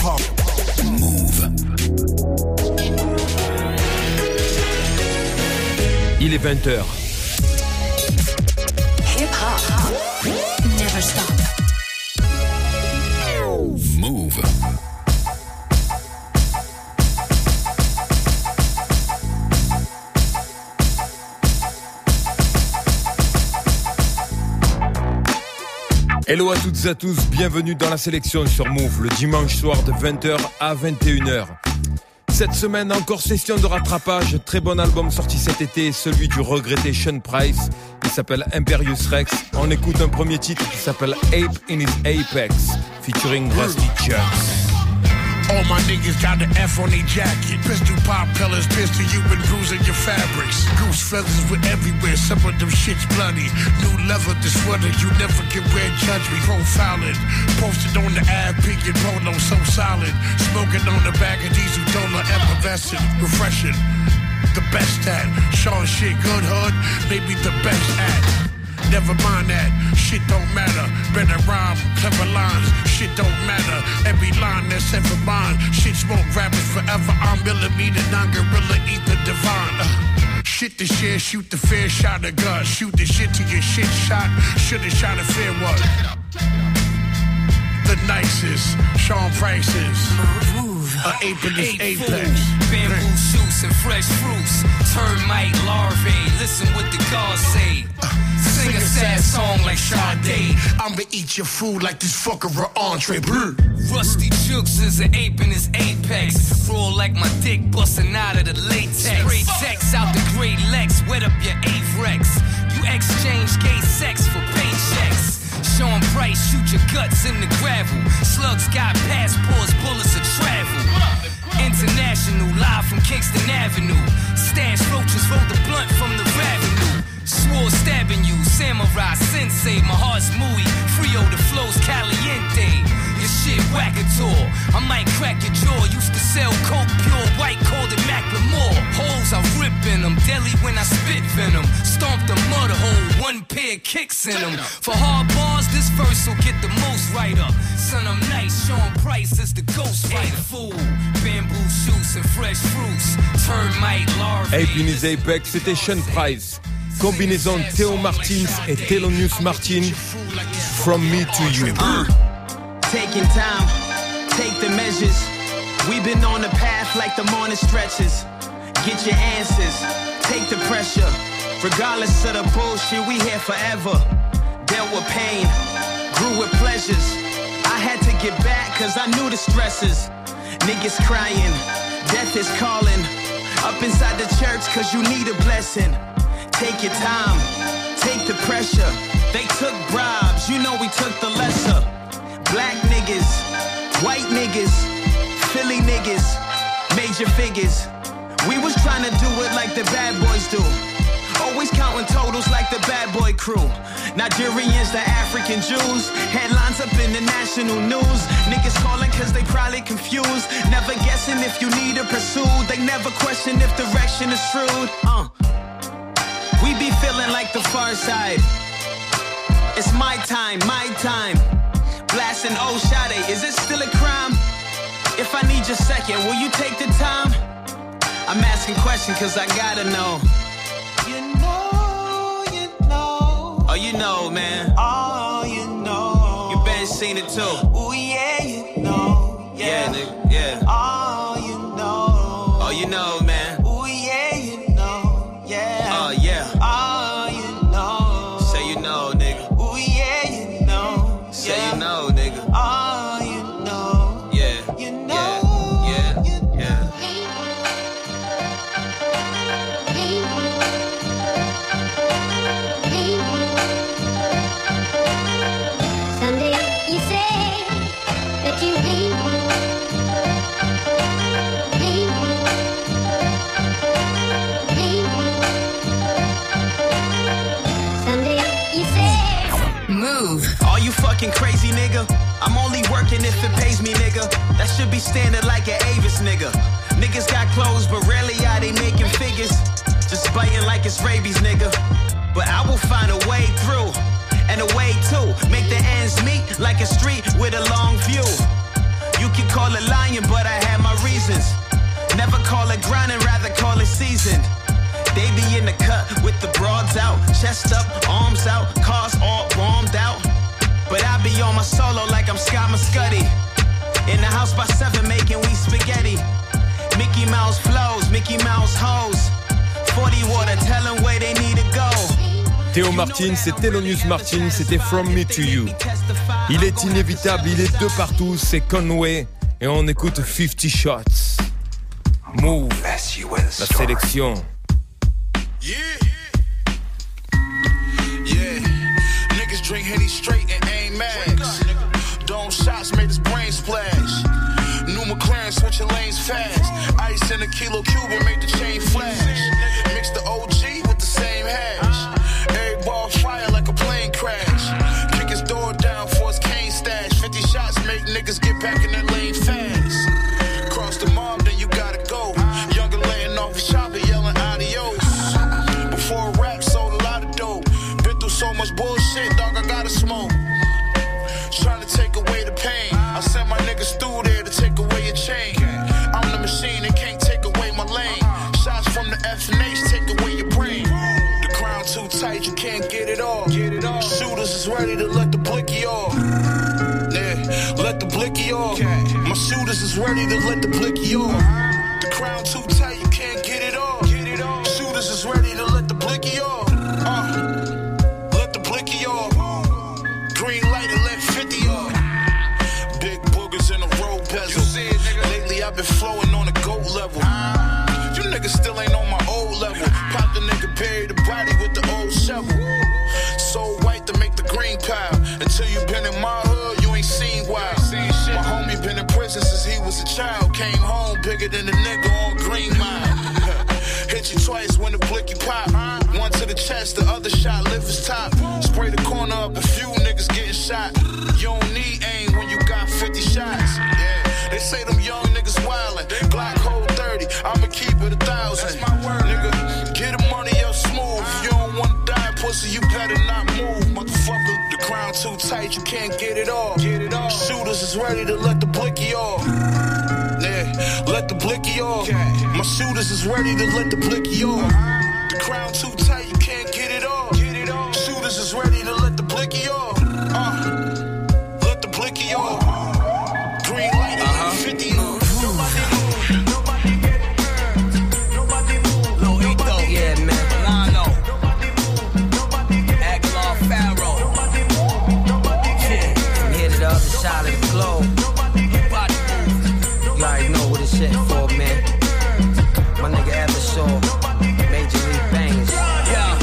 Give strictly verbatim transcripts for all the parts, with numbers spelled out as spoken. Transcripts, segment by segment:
hip-hop. Move. Il est vingt heures. Hip-hop. Never stop. Move. Hello à toutes et à tous, bienvenue dans la sélection sur Move, le dimanche soir de vingt heures à vingt et une heures. Cette semaine, encore session de rattrapage, très bon album sorti cet été, celui du regretté Sean Price. Il s'appelle Imperious Rex. On écoute un premier titre qui s'appelle Ape in His Apex, featuring Rusty Chucks. All my niggas got the F on their jacket. Pistol pop pillars, pistol you been bruising your fabrics. Goose feathers were everywhere, some of them shit's bloody. New leather, the sweater, you never can wear, judge me. Profiling, posted on the ad, pink and polo, so solid. Smoking on the bag of diesel, dollar, effervescent, refreshing. The best at, Sean shit, good hood, maybe the best at. Never mind that, shit don't matter. Better rhyme, clever lines, shit don't matter. Every line that's ever mine, shit smoke rappers forever. I'm millimeter, non-gorilla, ether divine. Uh, shit to share, shoot the fair shot of gun. Shoot the shit to your shit shot, should've shot a fair one. The nicest, Sean Price's. A ape in his apex. Bamboo shoots and fresh fruits. Termite larvae. Listen what the gods say. Sing a sad song like Sade. I'ma eat your food like this fucker a entree. Rusty Jukes is an ape in his apex. Roll like my dick busting out of the latex. Straight text out the great Lex. Wet up your Averex. You exchange gay sex for paychecks. Sean Price, shoot your guts in the gravel. Slugs got passports, bullets of travel. International, live from Kingston Avenue. Stash roaches, roll the blunt from the revenue. Swore stabbing you, samurai sensei. My heart's mooey, Frio the flow's caliente. Your shit whack-a-tour, I might crack your jaw. Used to sell coke, pure white, called it Macklemore. Holes I rip in them, deadly when I spit venom. Stomp the mud hole, one pair kicks in them. For hard bars, this verse will get the most right up. Son, I'm nice, Sean Price is the ghost fighter. Fool, bamboo shoots and fresh fruits. Termite larvae. Ape in His Apex, c'était Sean Price. Combinaison Theo Martins et Thelonious Martin. From Me to You. Uh, taking time, take the measures. We've been on the path like the morning stretches. Get your answers, take the pressure. Regardless of the bullshit, we here forever. Dealt with pain, grew with pleasures. I had to get back cause I knew the stresses. Niggas crying, death is calling. Up inside the church cause you need a blessing. Take your time, take the pressure. They took bribes, you know we took the lesser. Black niggas, white niggas, Philly niggas, major figures. We was trying to do it like the bad boys do. Always counting totals like the bad boy crew. Nigerians, the African Jews. Headlines up in the national news. Niggas calling cause they probably confused. Never guessing if you need to pursue. They never question if direction is shrewd. Uh. We be feeling like the far side. It's my time, my time. Blasting oh Sade, is it still a crime? If I need your second, will you take the time? I'm asking questions cause I gotta know. You know, you know. Oh, you know, man. Oh, you know. You been seen it too. Oh, yeah, you know. Yeah, Yeah, nigga, yeah. Oh, you know. Oh, you know, man. Oh, yeah, you know. Yeah. Oh, yeah. Oh, you know. Say you know, nigga. Oh, yeah, you know. Say Yeah. you know, nigga. Oh, you know. Yeah. You know. Yeah. You know. Yeah. Someday you say that you leave, leave, leave. Someday you say, Move. Are you fucking crazy, nigga? I'm only working if it pays me, nigga. That should be standard like an Avis, nigga. Niggas got clothes, but rarely are they making figures. Just biting like it's rabies, nigga. But I will find a way through. And a way to make the ends meet like a street with a long view. You can call it lying. chest up, arms out, cars all warmed out. But I be on my solo like I'm Scott Muscuddy. In the house by seven making we spaghetti. Mickey Mouse flows, Mickey Mouse hoes. forty water, tell them where they need to go. Théo Martin, c'est Thelonious Martin, c'était From Me to You. Il est inévitable, il est de partout, c'est Conway. Et on écoute fifty shots. Move, la sélection. Yeah. Yeah. Niggas drink Henny straight and aim mags. Dome shots made his brain splash. New McLaren switching lanes fast. Ice in a kilo Cuban made the chain flash. Mix the O G with the same hash. Every ball fire like a plane crash. Kick his door down for his cane stash. fifty shots make niggas get back in their lane fast. Cross the mob, then you gotta go. Younger laying off his chopper yelling adios. Before rap sold a lot of dope. Been through so much bullshit, dog, I gotta smoke. Trying to take away the pain. I sent my niggas through there to take away your chain. I'm the machine, they can't take away my lane. Shots from the F N H take away your brain. The crown too tight, you can't get it off. Get it off. Shooters is ready to let the blicky off. Yeah, let the blicky off. My shooters is ready to let the blicky off. The crown too tight, you can't get it off. Get it off. Shooters is ready to let the blicky off. Uh, let the blicky off. Green light and let fifty off. Big boogers in a road bezel. Lately I've been flowing on a goat level. You niggas still ain't on my old level. Pop the nigga, bury the body with the old shovel. So white to make the green pile. Until you been in my hood, you ain't seen wild. My homie been in prison since he was a child. Came home bigger than a nigga on Green Mile. Hit you twice when the blicky pop. One to the chest, the other shot lift his top. Spray the corner up, a few niggas getting shot. You don't need aim when you got fifty shots. Yeah, they say them young niggas wildin'. Glock hold thirty, I'ma keep it a thousand. That's my word, nigga. Get the money up smooth. If you don't wanna die, pussy, you better not move, motherfucker. The crown too tight, you can't get it off. Get it off. Shooters is ready to let the blicky off. Yeah, let the blicky off. My shooters is ready to let the blicky off. The crown too tight, you can't get it off. Get it off. Shooters is ready to let the blicky off. Uh, let the blicky off. Green light and fifty off. Nobody move, nobody get hurt. Nobody move, Lil Ito, yeah, man. Lano, nobody move, nobody get hurt. Aguilar Pharaoh. Nobody move, nobody get hurt. From here to the other side of the globe. Nobody get hurt. You already know what it's shit for, man. My nigga Eversaw, Major League Bangers. Yeah,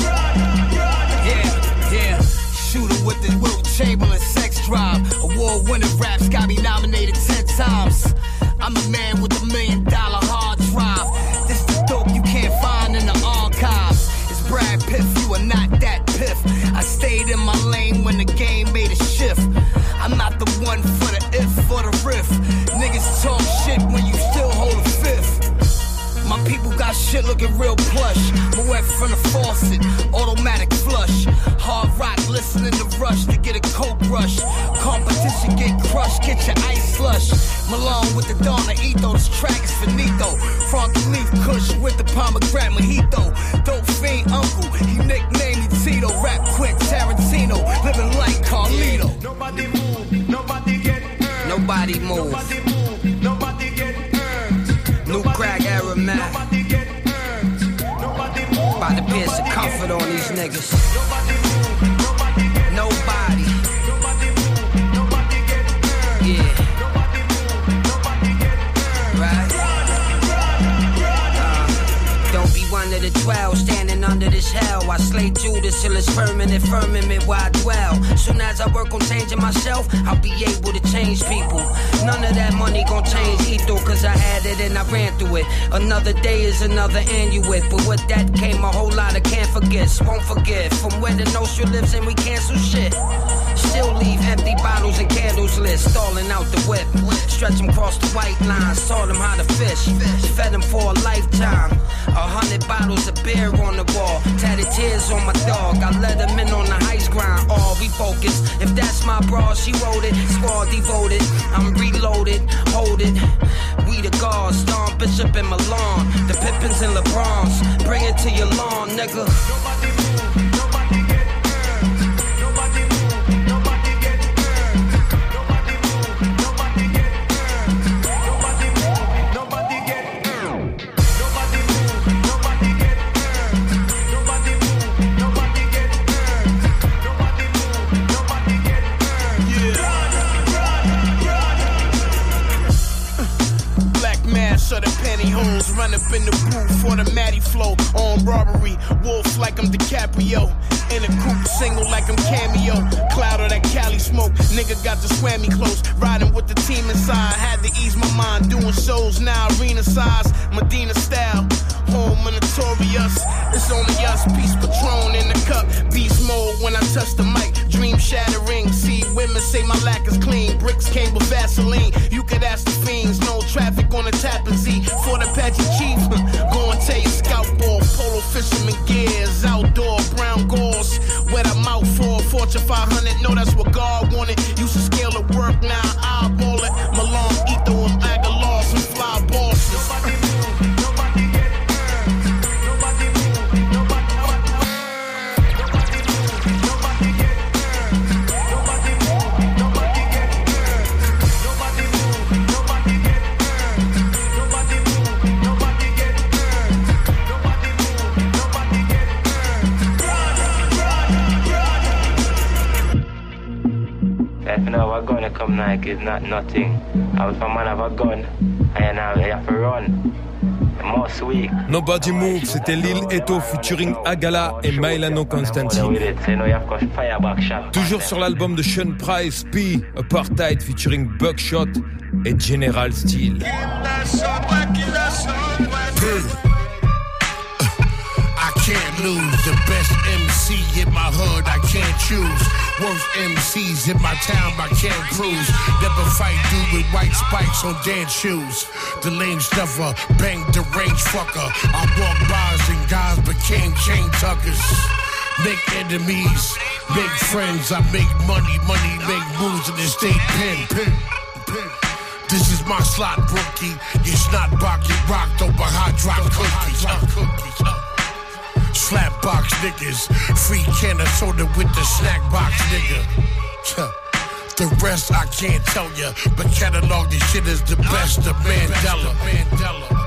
yeah, yeah. Shooter with the Wilt Chamberlain sex drive. Award-winning raps got me nominated ten times. I'm a man with a million dollar hard drive. This the dope you can't find in the archives. It's Brad Piff, you are not that piff. I stayed in my lane when the game made a shift. I'm not the one for the if or the riff. Niggas talk shit when you still hold a fifth. My people got shit looking real plush. Moet from the faucet, automatic flush. Hard rock, listening to Rush to get a coke rush. Competition get crushed, get your ice slush. Malone with the Donna Ito, this track is finito. Frankie Leaf Kush with the pomegranate mojito. Dope fiend uncle, he nicknamed me Tito. Rap quick Tarantino, living like Carlito. Nobody move, nobody get hurt. Nobody move. Nobody move, nobody get hurt. New crack era, man. Nobody get hurt. Nobody move. About to pierce the comfort on these niggas. Nobody move, nobody get Nobody. Nobody move, nobody get hurt. Yeah. Nobody move, nobody get hurt. Right? Uh, don't be one of the twelve standing under this hell. I slay Judas till it's permanent firmament where I dwell. Soon as I work on changing myself, I'll be able to change people. None of that money gon' change Ito, cause I had it and I ran through it. Another day is another annuate, but with that came a whole lot of can't forgets, won't forget. From where the Nostra lives and we cancel shit. Still leave empty bottles and candles lit, stalling out the whip. Stretch them across the white lines, taught them how to fish. Fed them for a lifetime. A hundred bottles of beer on the wall, tatted tears on my dog. I let him in on the heist grind. All refocus. If that's my bra, she wrote it. Squad devoted. I'm reloaded. Hold it. We the guards. Don Bishop and Milan. The Pippins and LeBrons. Bring it to your lawn, nigga. Nobody move, nobody pantyhose. Run up in the booth for the Matty flow. On robbery, wolf like I'm DiCaprio. In a coupe, single like I'm Cameo. Cloud of that Cali smoke. Nigga got the swammy close. Riding with the team inside. Had to ease my mind. Doing shows now, arena size. Medina style. Home and notorious. It's only us. Peace Patron in the cup. Beast mode when I touch the mic. Dream shattering. See women say my lack is clean. Bricks came with Vaseline. You could ask the fiends. No traffic on the Tappan Zee. For the Apache Chief. Go and tell your scout ball. Polo fisherman gears. Outdoor brown gauze. Wet a mouth for a Fortune five hundred. No, that's what God wanted. Used to scale the work. Now I eyeball it. Malone, Etho, and Aguilar. Some fly bosses. Nobody move. Nobody get hurt. Nobody move. Nobody move. Nobody move. Nobody get hurt. Nobody move. Nobody get hurt. Nobody move. Nobody get hurt. Nobody move. Nobody get hurt. Nobody move. Nobody get hurt. If you know a gun come like it's not nothing. I was a man of a gun, and I have to run. Most weak. Nobody Move, c'était Lil Eto featuring Agala et Mylano Constantine. Toujours sur l'album de Sean Price, P, Apartheid featuring Buckshot et General Steel. I can't lose. The best M C in my hood, I can't choose. Worst M Cs in my town, I can't cruise. Never fight dude with white spikes on dance shoes. The lame stuffer, bang the range fucker. I walk bars and guys became chain tuckers. Make enemies, make friends. I make money, money make moves in the state pen. pen, pen. This is my slot rookie. It's not box, get rocked over hot drop cookies. Uh, cookies. Uh. Slap box niggas, free can of soda with the snack box nigga. The rest I can't tell ya, but catalog this shit is the best of Mandela. Mandela.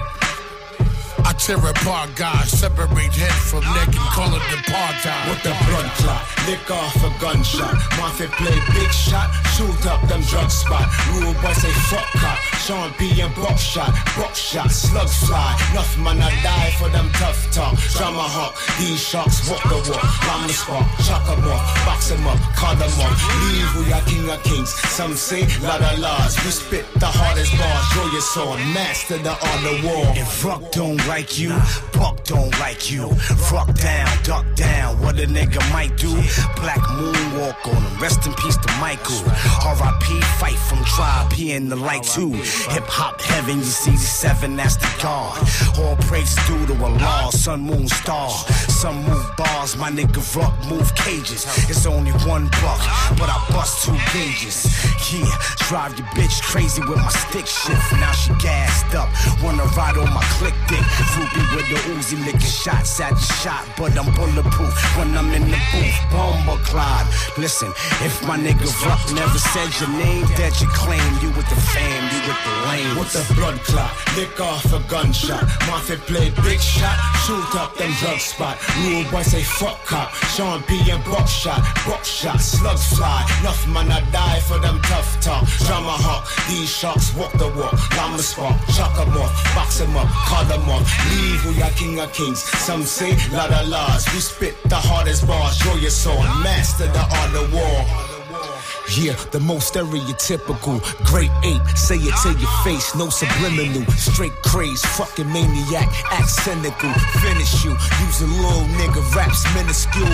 I tear apart guys, separate head from neck and call it apartheid. With the blood clot, lick off a gunshot. Mafia play big shot, shoot up them drug spot. Rule boy say fuck cop, Sean P and buckshot, buckshot, slugs fly. Enough man I die for them tough talk. Drama hawk, these sharks walk the walk. Ram the spark, shock them off, box them up, call them off. Leave we are king of kings. Some say lot of laws. We spit the hardest bars, draw your sword, master the art of war. If Ruck don't like you, Buck don't like you. Ruck down, duck down, what a nigga might do. Black moonwalk on him, rest in peace to Michael. R I P fight from tribe, he in the light too. Hip hop heaven, you see the seven, that's the God. All praise due to Allah, sun, moon, star. Some move bars, my nigga Ruck move cages. It's only one buck, but I bust two gauges. Yeah, drive your bitch crazy with my stick shift. Now she gassed up, wanna ride on my click dick. Ruby with the Uzi licking shots at the shot, but I'm bulletproof when I'm in the booth. Bomber Clyde. Listen, if my nigga Ruck never said your name, that you claim you with the fam, you with the lane. With the blood clot, lick off a gunshot. Mafia play big shot, shoot up them drug spot. Rule boy say fuck cop, Sean P and buckshot, buckshot, slugs fly. Enough man I die for them tough talk. Drama hawk, these sharks walk the walk. Ram the spark, shock them off, box them up, call them off. Leave we are king of kings. Some say lot of laws. We spit the hardest bars, draw your sword, master the art of war. Yeah, the most stereotypical. Great ape, say it to your face, no subliminal. Straight craze, fucking maniac, act cynical. Finish you, using little nigga raps minuscule.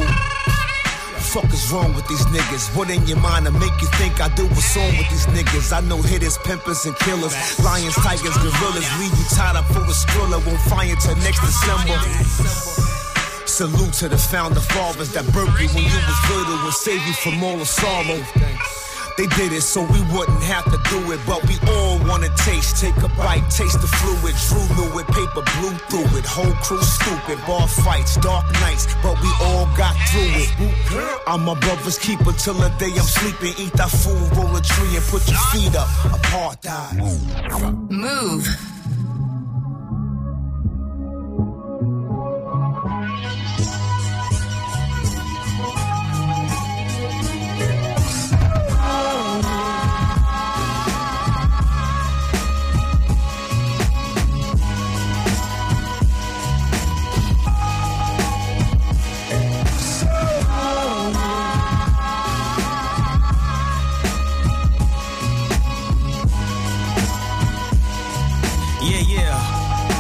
Fuck is wrong with these niggas? What in your mind to make you think I do what's wrong with these niggas? I know hitters, pimpers, and killers. Lions, tigers, gorillas. Leave you tied up for a skrilla. Won't fire till next December. Salute to the founder fathers that birthed you when you was little and saved you from all the sorrow. They did it so we wouldn't have to do it, but we all wanna taste. Take a bite, taste the fluid. Drew knew it, paper blew through it. Whole crew stupid, bar fights, dark nights, but we all got through it. I'm my brother's keeper till the day I'm sleeping. Eat that food, roll a tree and put your feet up. Apartheid. Move. Move. Yeah, yeah.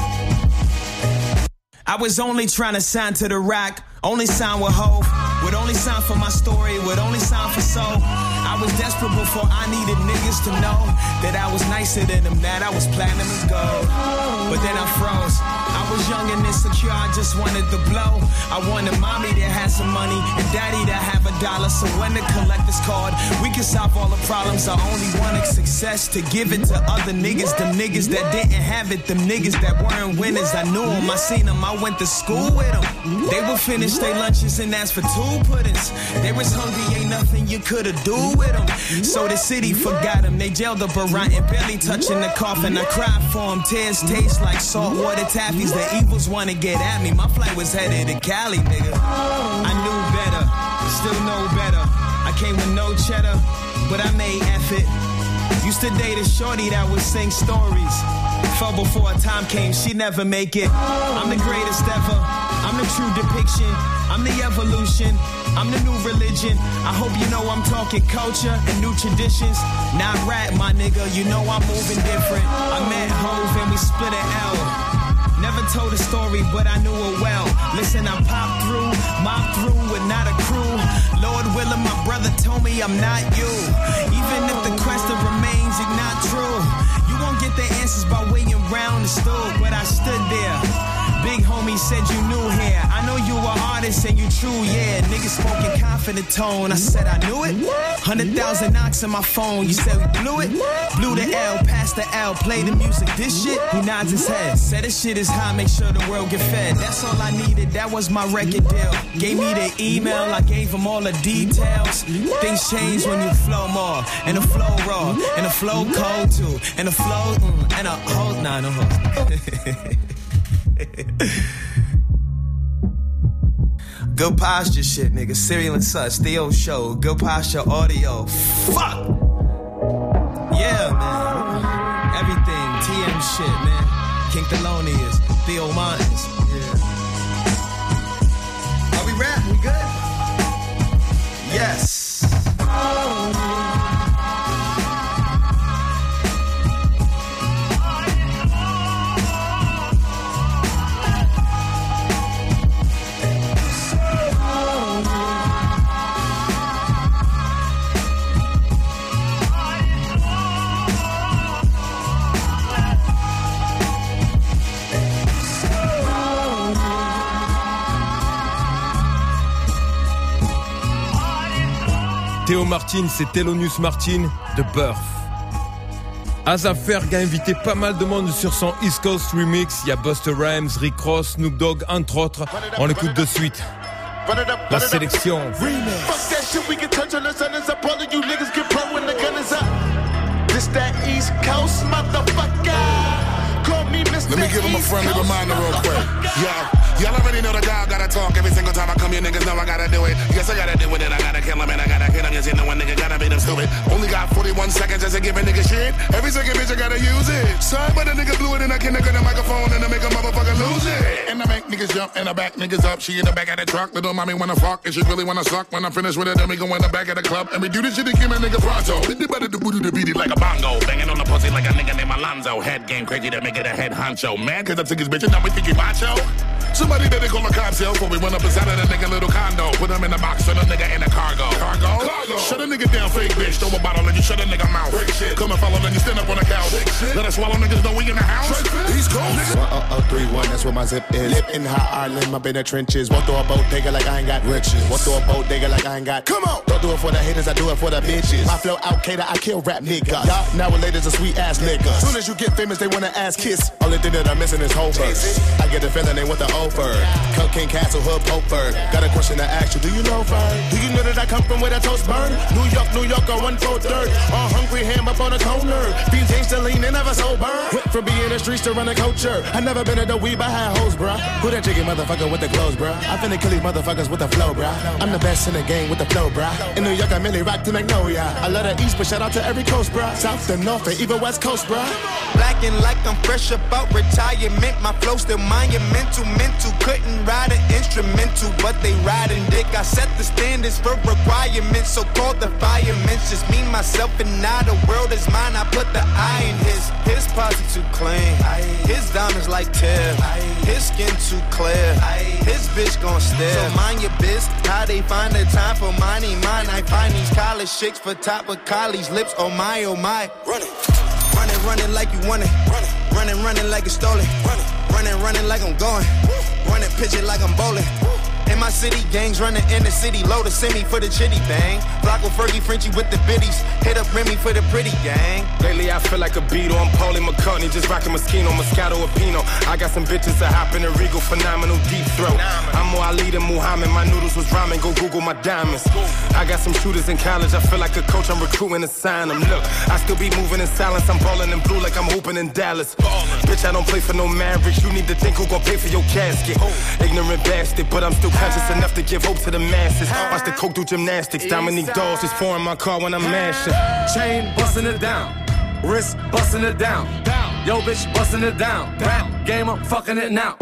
I was only trying to sign to the Rock, only sign with Hov, would only sign for my story, would only sign for soul. I was desperate before I needed niggas to know that I was nicer than them, that I was platinum and gold. But then I froze. I was young and insecure, I just wanted the blow. I wanted mommy that had some money and daddy that have a dollar. So when the collector's called, we can solve all the problems. I only wanted success to give it to other niggas. Them niggas that didn't have it, them niggas that weren't winners. I knew them, I seen them, I went to school with them. They would finish their lunches and ask for two puddings. They was hungry, ain't nothing you could've do with them. So the city forgot them, they jailed up around and barely touching the coffin. I cried for them, tears taste like saltwater taffies. The evils wanna get at me, my flight was headed to Cali, nigga. I knew better, still know better. I came with no cheddar, but I made effort. Used to date a shorty that would sing stories. Fell before a time came, she never make it. I'm the greatest ever, I'm the true depiction. I'm the evolution, I'm the new religion. I hope you know I'm talking culture and new traditions. Not rap, my nigga, you know I'm moving different. I met Hov and we split an L. Never told a story, but I knew it well. Listen, I popped through, mopped through with not a crew. Lord willing, my brother told me I'm not you. Even if the question remains, it's not true. You won't get the answers by waiting round the stool, but I stood there. Big homie said you knew here. I know you were artist and you true, yeah. Niggas spoke in confident tone. I said I knew it. Hundred thousand knocks on my phone. You said we blew it. Blew the L, past the L, play the music. This shit, he nods his head. Said this shit is hot, make sure the world get fed. That's all I needed, that was my record deal. Gave me the email, I gave him all the details. Things change when you flow more. And the flow raw, and the flow cold too. And the flow, mm, and a hold, nah, no hold. Good posture shit, nigga. Serial and such. Theo Show. Good posture audio. Fuck! Yeah, man. Everything. T M shit, man. King Thelonious. Theo Martins. Yeah. Are we rap? We good? Yes. Théo Martin, c'est Thelonious Martin de Birth. Asa Ferg a invité pas mal de monde sur son East Coast Remix. Il y a Busta Rhymes, Rick Ross, Snoop Dogg, entre autres. On l'écoute de suite. La sélection. Fuck that shit, we can touch on the sun and up all of you niggas get pro when the gun is up. This that East Coast motherfucker. Call me Mister Let me give him a friendly reminder real quick. Yeah. Y'all already know the guy gotta talk every single time I come here, niggas know I gotta do it. Yes, I gotta do it, and I gotta kill him, and I gotta hit him. You see, no one nigga gotta be them stupid. Only got forty-one seconds just to give a nigga shit. Every second bitch, I gotta use it. Sorry, but a nigga blew it, and I can nigga the microphone, and I make a motherfucker lose it. And I make niggas jump, and I back niggas up. She in the back of the truck, little mommy wanna fuck, and she really wanna suck. When I'm finished with it, then we go in the back of the club, and we do this shit to give a nigga pronto. They better do booty to beat it like a bongo. Banging on the pussy like a nigga named Alonzo. Head game crazy to make it a head honcho. Mad cause I took his bitch, and now we think he macho. Somebody better call a cop cell before we went up inside of the nigga little condo. Put him in the box, turn the nigga in the cargo. Cargo? Cargo. Shut a nigga down, fake bitch. Throw a bottle and you shut a nigga mouth. Come and follow, then you stand up on the couch. Let us swallow niggas know we in the house. He's cold. one oh oh three one, that's where my zip is. Live in high Ireland, up in the trenches. Walk through a bodega like I ain't got riches. Walk through a bodega like I ain't got. Come on! Don't do it for the haters, I do it for the bitches. My flow out, cater, I kill rap niggas. Y'all nowadays a sweet ass niggas. Soon as you get famous, they wanna ass kiss. Only thing that I'm missing is whole verse. I get the feeling they want the over. King Castle, Hood, Poper. Got a question to ask you, do you know Fern? Do you know that I come from where the toast burn? New York, New York, on one four third. All hungry ham up on a corner. Beans ain't still lean and never sober. Went from being in the streets to run a culture. I never been at the weed, but I had hoes, bruh. Who that chicken motherfucker with the clothes, bruh? I finna kill these motherfuckers with the flow, bruh. I'm the best in the game with the flow, bruh. In New York, I merely rock to Magnolia. I love the East, but shout out to every coast, bruh. South to North and even West Coast, bruh. Black and like I'm fresh about retirement. My flow still monumental, mental. Couldn't ride an instrumental, but they riding dick. I set the standards for requirements, so called the firemen. Just me, myself, and now the world is mine. I put the I in his, his posse too clean. diamonds like Tiff. His skin too clear. His bitch gon' stare. So mind your biz. How they find the time for money? Mine. I find these college chicks for top of college lips. Oh my, oh my. Run it. Running, running like you want it. Running, running, running like it's stolen. Running, running, running like I'm going. Running, pitch it like I'm bowling. In my city, gangs running in the city, load a semi for the chitty bang. Flocko, Fergie, Frenchie with the biddies, hit up Remy for the pretty gang. Lately I feel like a Beatle, I'm Paulie McCartney, just rocking Moschino, Moscato, or Pinot. I got some bitches that hop in a Regal, phenomenal deep throat. I'm more Ali than Muhammad, my noodles was ramen, go Google my diamonds. I got some shooters in college, I feel like a coach, I'm recruiting to sign them. Look, I still be moving in silence, I'm ballin' in blue like I'm hooping in Dallas. Bitch, I don't play for no Mavericks, you need to think who gon' pay for your casket. Ignorant bastard, but I'm still conscious enough to give hope to the masses. Watch the coke do gymnastics. Dominique Dawes just pouring my car when I'm mashing. Chain busting it down, wrist busting it down. Yo, bitch busting it down. Rap game, I'm fucking it now.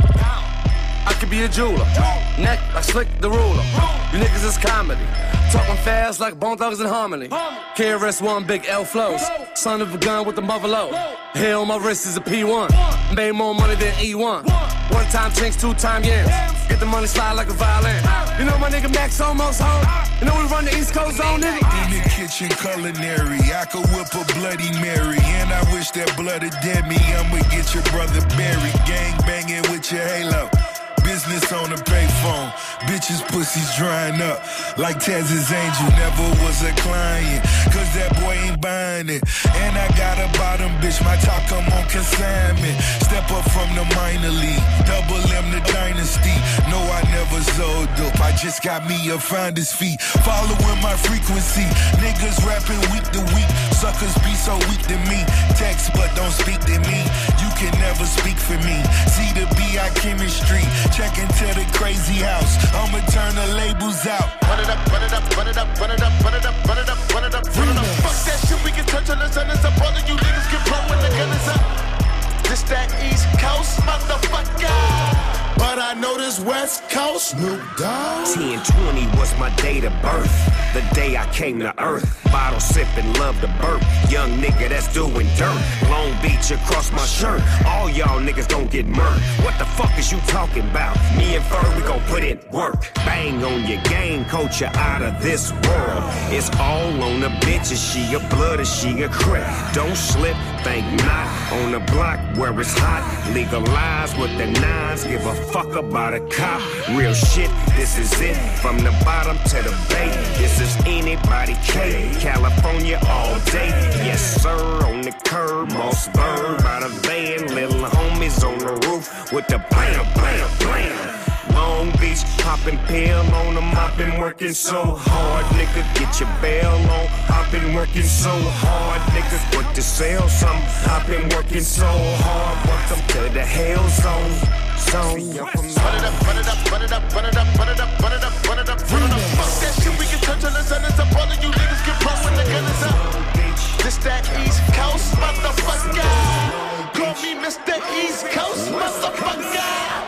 I could be a jeweler, neck like Slick the Ruler. You niggas is comedy, talking fast like Bone Thugs in Harmony. K R S One, big L flows, son of a gun with the mother load. Hair on my wrist is a P one, made more money than E one. One time chinks, two time yams. Get the money slide like a violin. You know my nigga Max almost home. You know we run the East Coast zone, nigga. In the kitchen culinary, I could whip a Bloody Mary. And I wish that blood had dead me. I'ma get your brother buried. Gang banging with your halo. Business on the payphone. Bitches pussies drying up like Taz's angel. Never was a client, cause that boy ain't buying it. And I got a bottom bitch, my top come on consignment. Step up from the minor league, double M the dynasty. No, I never sold dope, I just got me a finder's fee. Following my frequency, niggas rapping week to week. Suckers be so weak to me. Text but don't speak to me. You can never speak for me. See the B I chemistry. Check into the crazy house. I'ma turn the labels out. Run it up, run it up, run it up, run it up, run it up, run it up, run it up, run it up. Fuck that shit, we can touch on the sun. It's up. All of you niggas get blown when the gun is up. This that East Coast motherfucker. But I know this West Coast, Snoop Dogg. ten twenty was my date of birth, the day I came to earth. Bottle sipping, love to burp. Young nigga that's doing dirt. Long Beach across my shirt. All y'all niggas don't get murked. What the fuck is you talking about? Me and Ferg, we gon' put in work. Bang on your game, coach, you out of this world. It's all on the bitches, she a blood or she a crip. Don't slip, think not. On the block where it's hot. Legalize with the nines, give a fuck about a cop. Real shit, this is it. From the bottom to the bay. This is anybody K. California all day. Yes, sir, on the curb. Mossberg by the van. Little homies on the roof with the blam, blam, blam. Long Beach, poppin' pill on them. I've been working so hard, nigga. Get your bail on. I've been working so hard, niggas. Put the sales some. I've been working so hard. Welcome to the hell zone. Zone. Run it up, run it up, run it up, run it up, run it up, run it up, run it up, run it up. Fuck that shit, we can touch on the sun. It's up. All of you niggas get blown when the gun is up. This that East Coast motherfucker. Call me Mister East Coast motherfucker.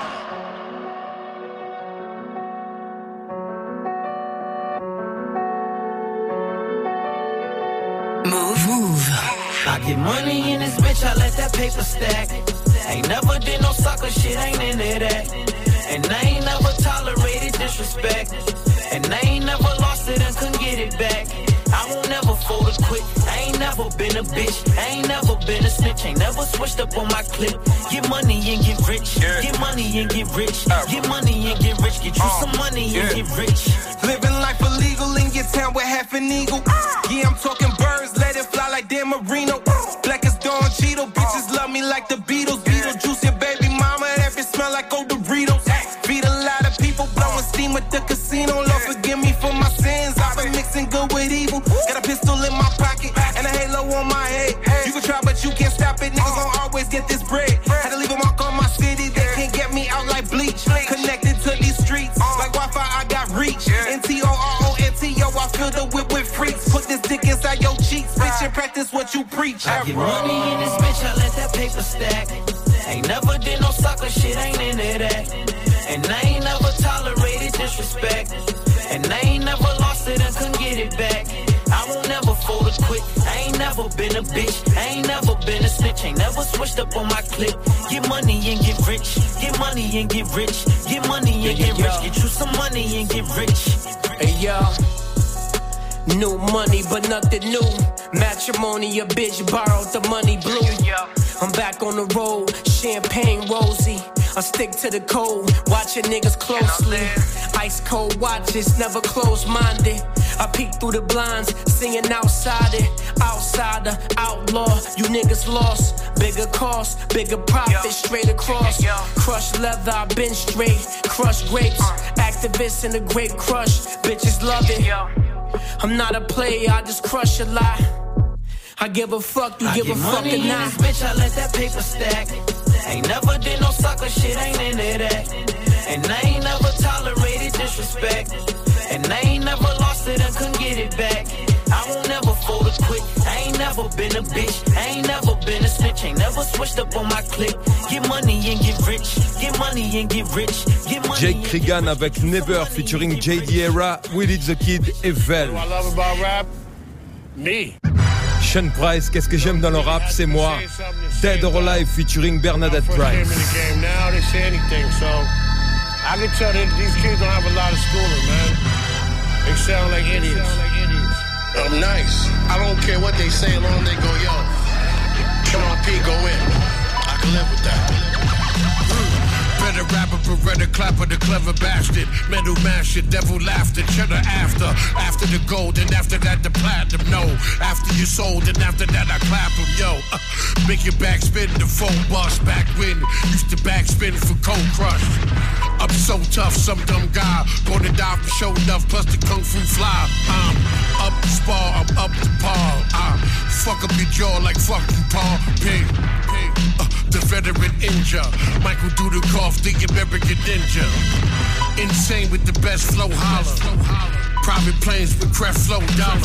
Move, move. I get money in this bitch, I let that paper stack. Ain't never did no sucker shit, ain't into that. And I ain't never tolerated disrespect. And I ain't never lost it and couldn't get it back. I won't never fold or quit. I ain't never been a bitch. I ain't never been a snitch. Ain't never switched up on my clip. Get money and get rich. Get money and get rich. Get money and get rich. Get you some money and get rich. Living life illegal in your town with half an eagle. Yeah, I'm talking birds, let it fly like Dan Marino. Black as Don Cheeto, bitches love me like the Beatles. Beetlejuice, your baby mama, every smell like old Doritos. Feed a lot of people, blowing steam at the casino. Lord, forgive me for my sins. I've been mixing good with evil. Got a pistol in my pocket and a halo on my head. You can try, but you can't stop it. Niggas gon' always get this bread. Had to leave a mark on my city. They can't get me out like bleach. Connected to these streets like Wi-Fi, I got reach. N T O R O N T O, I fill the whip with freaks. Put this dick inside your cheeks, bitch, and practice what you preach. I get money in this bitch, I let that paper stack. Ain't never did no sucker shit, ain't into that. And I ain't never tolerated disrespect. And I ain't never lost it and couldn't get it back. I won't never fold a quit. I ain't never been a bitch. I ain't never been a snitch. Ain't never switched up on my clip. Get money and get rich. Get money and get rich. Get money and get rich. Get you some money and get rich. Hey yo, new money but nothing new. Matrimony, a bitch borrowed the money blue. I'm back on the road, champagne rosy. I stick to the code, watching niggas closely. Ice cold watches, never close-minded. I peek through the blinds, singing outside it. Outsider, outlaw, you niggas lost. Bigger cost, bigger profit, straight across. Crushed leather, I been straight. Crushed grapes, activists in the grape crush. Bitches love it. I'm not a player, I just crush a lot. I give a fuck, you I give a fuck or not. Bitch, I let that paper stack. Ain't never did no sucker shit, ain't into that. And I ain't never tolerated disrespect. And I ain't never lost it and couldn't get it back. I won't never fold a quit. I ain't never been a bitch. I ain't never been a snitch. Ain't never switched up on my clip. Get money and get rich. Get money and get rich. Get money. Jake Cregan avec Never featuring J D Era, Willie the Kid et Vel. I love about rap? Me. Sean Price, qu'est-ce que j'aime dans le rap, c'est moi. Dead or Alive featuring Bernadette Price. Now they say anything, so I can tell that these kids don't have a lot of schooling, man. They sound like idiots. I'm nice. I don't care what they say, as long as they go, yo, Sean P, go in. I can live with that. Better rapper, Beretta clapper, the clever bastard. Metal masher, devil laughter, cheddar after. After the gold, and after that the platinum, no. After you sold, and after that I clap them, yo. Uh, make your back spin, the phone bust back when. Used to backspin for cold crush. I'm so tough, some dumb guy. Gonna die for show enough, plus the kung fu fly. I'm up the spar, I'm up the par. I fuck up your jaw like fuck you, Paul. Pig, pig. Uh, the veteran ninja. Michael Dudikoff, the American ninja. Insane with the best flow holler. Private planes with craft flow dollar.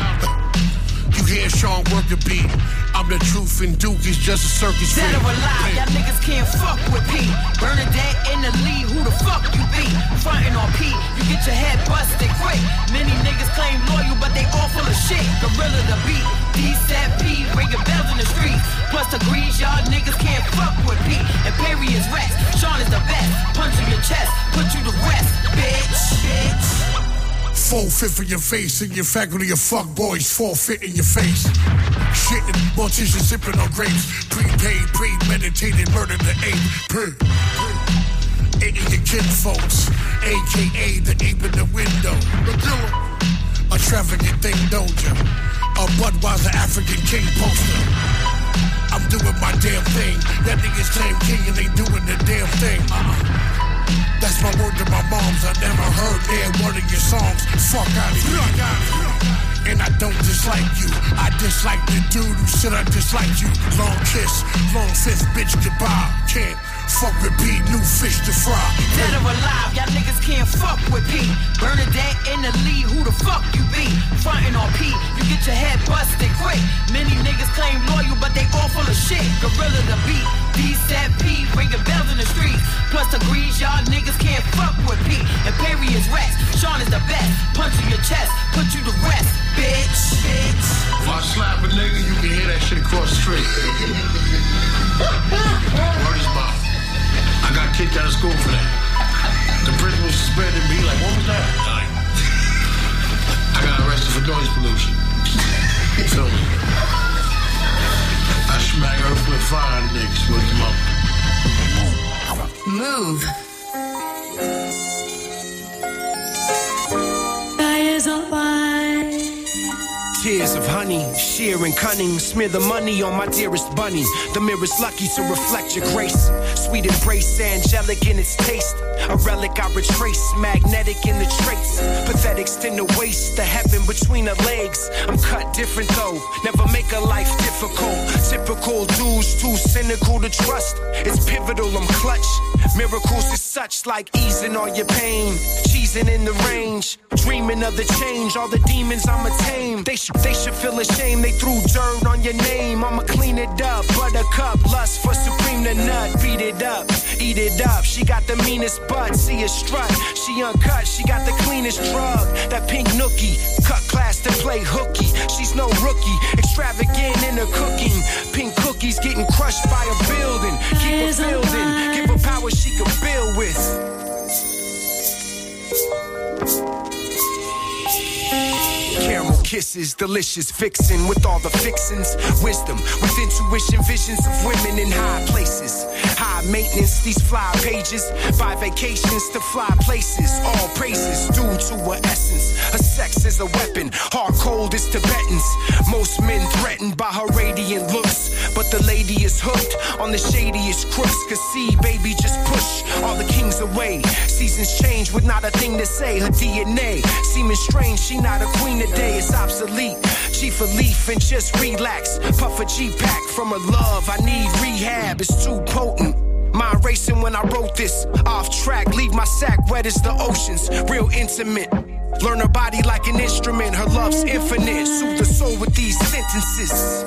You hear Sean work a beat. I'm the truth and Duke is just a circus freak. Dead or alive, y'all niggas can't fuck with P. Bernadette in the lead, who the fuck you be? Frontin' on P, you get your head busted quick. Many niggas claim loyal, but they all full of shit. Gorilla the beat, D-Set P, ringing bells in the streets. Plus degrees, y'all niggas can't fuck with P. Imperious Rex, Sean is the best. Punch in your chest, put you to rest, bitch, bitch. Full-fit for your face and your faculty of fuck boys forfeit in your face. Shitting, mortician sipping on grapes. Prepaid, premeditated murder the ape. Pre, pre. Eating your kin folks, A K A the ape in the window. The killer. A trafficking thing, don't ya? A Budweiser African king poster. I'm doing my damn thing. That niggas claim king and they doing the damn thing. Uh-uh. That's my word to my moms. I never heard every one of your songs. Fuck out of here. And I don't dislike you. I dislike the dude who said I dislike you. Long kiss, long fifth, bitch, goodbye. Can't fuck with P, new fish to fry. Dead or alive, y'all niggas can't fuck with P. Bernadette in the lead, who the fuck you be? Frontin' on P, you get your head busted quick. Many niggas claim loyal, but they all full of shit. Gorilla the beat, D-Set P, ringing bells in the streets. Plus degrees, y'all niggas can't fuck with P. Imperious Rex, Sean is the best. Punch in your chest, put you to rest, bitch, bitch. If I slap a nigga, you can hear that shit across the street. Word is mouth. I got kicked out of school for that. The principal suspended me, like, what was that? I got arrested for noise pollution. You feel me? I smack earth with fire on niggas, wake them up. Move. Fires of wine. Tears of honey, sheer and cunning. Smear the money on my dearest bunny. The mirror's lucky to reflect your grace. Sweet embrace, angelic in its taste. A relic I retrace, magnetic in the traits. Pathetic in the waist, the heaven between her legs. I'm cut different though, never make a life difficult. Typical dudes, too cynical to trust. It's pivotal, I'm clutch. Miracles is such like easing all your pain. Cheesing in the range, dreaming of the change. All the demons I'ma tame, they should They should feel ashamed, they threw dirt on your name. I'ma clean it up, buttercup, lust for supreme the nut. Beat it up, eat it up. She got the meanest butt, see her strut. She uncut, she got the cleanest drug. That pink nookie, cut class to play hooky. She's no rookie, extravagant in her cooking. Pink cookies getting crushed by a building. Keep her building, give her power she can build with. Caramel kisses, delicious vixen with all the fixins. Wisdom with intuition, visions of women in high places. High maintenance, these fly pages. Buy vacations to fly places. All praises due to her essence. Her sex is a weapon, hard cold as Tibetans. Most men threatened by her radiant looks, but the lady is hooked on the shadiest crooks. Cause see, baby, just push all the kings away. Seasons change with not a thing to say. Her D N A seeming strange, she not a queen today, it's obsolete. Chief a leaf and just relax. Puff a G-pack from her love, I need rehab, it's too potent. Mind racing when I wrote this. Off track, leave my sack wet as the oceans. Real intimate. Learn her body like an instrument. Her love's infinite. Soothe the soul with these sentences.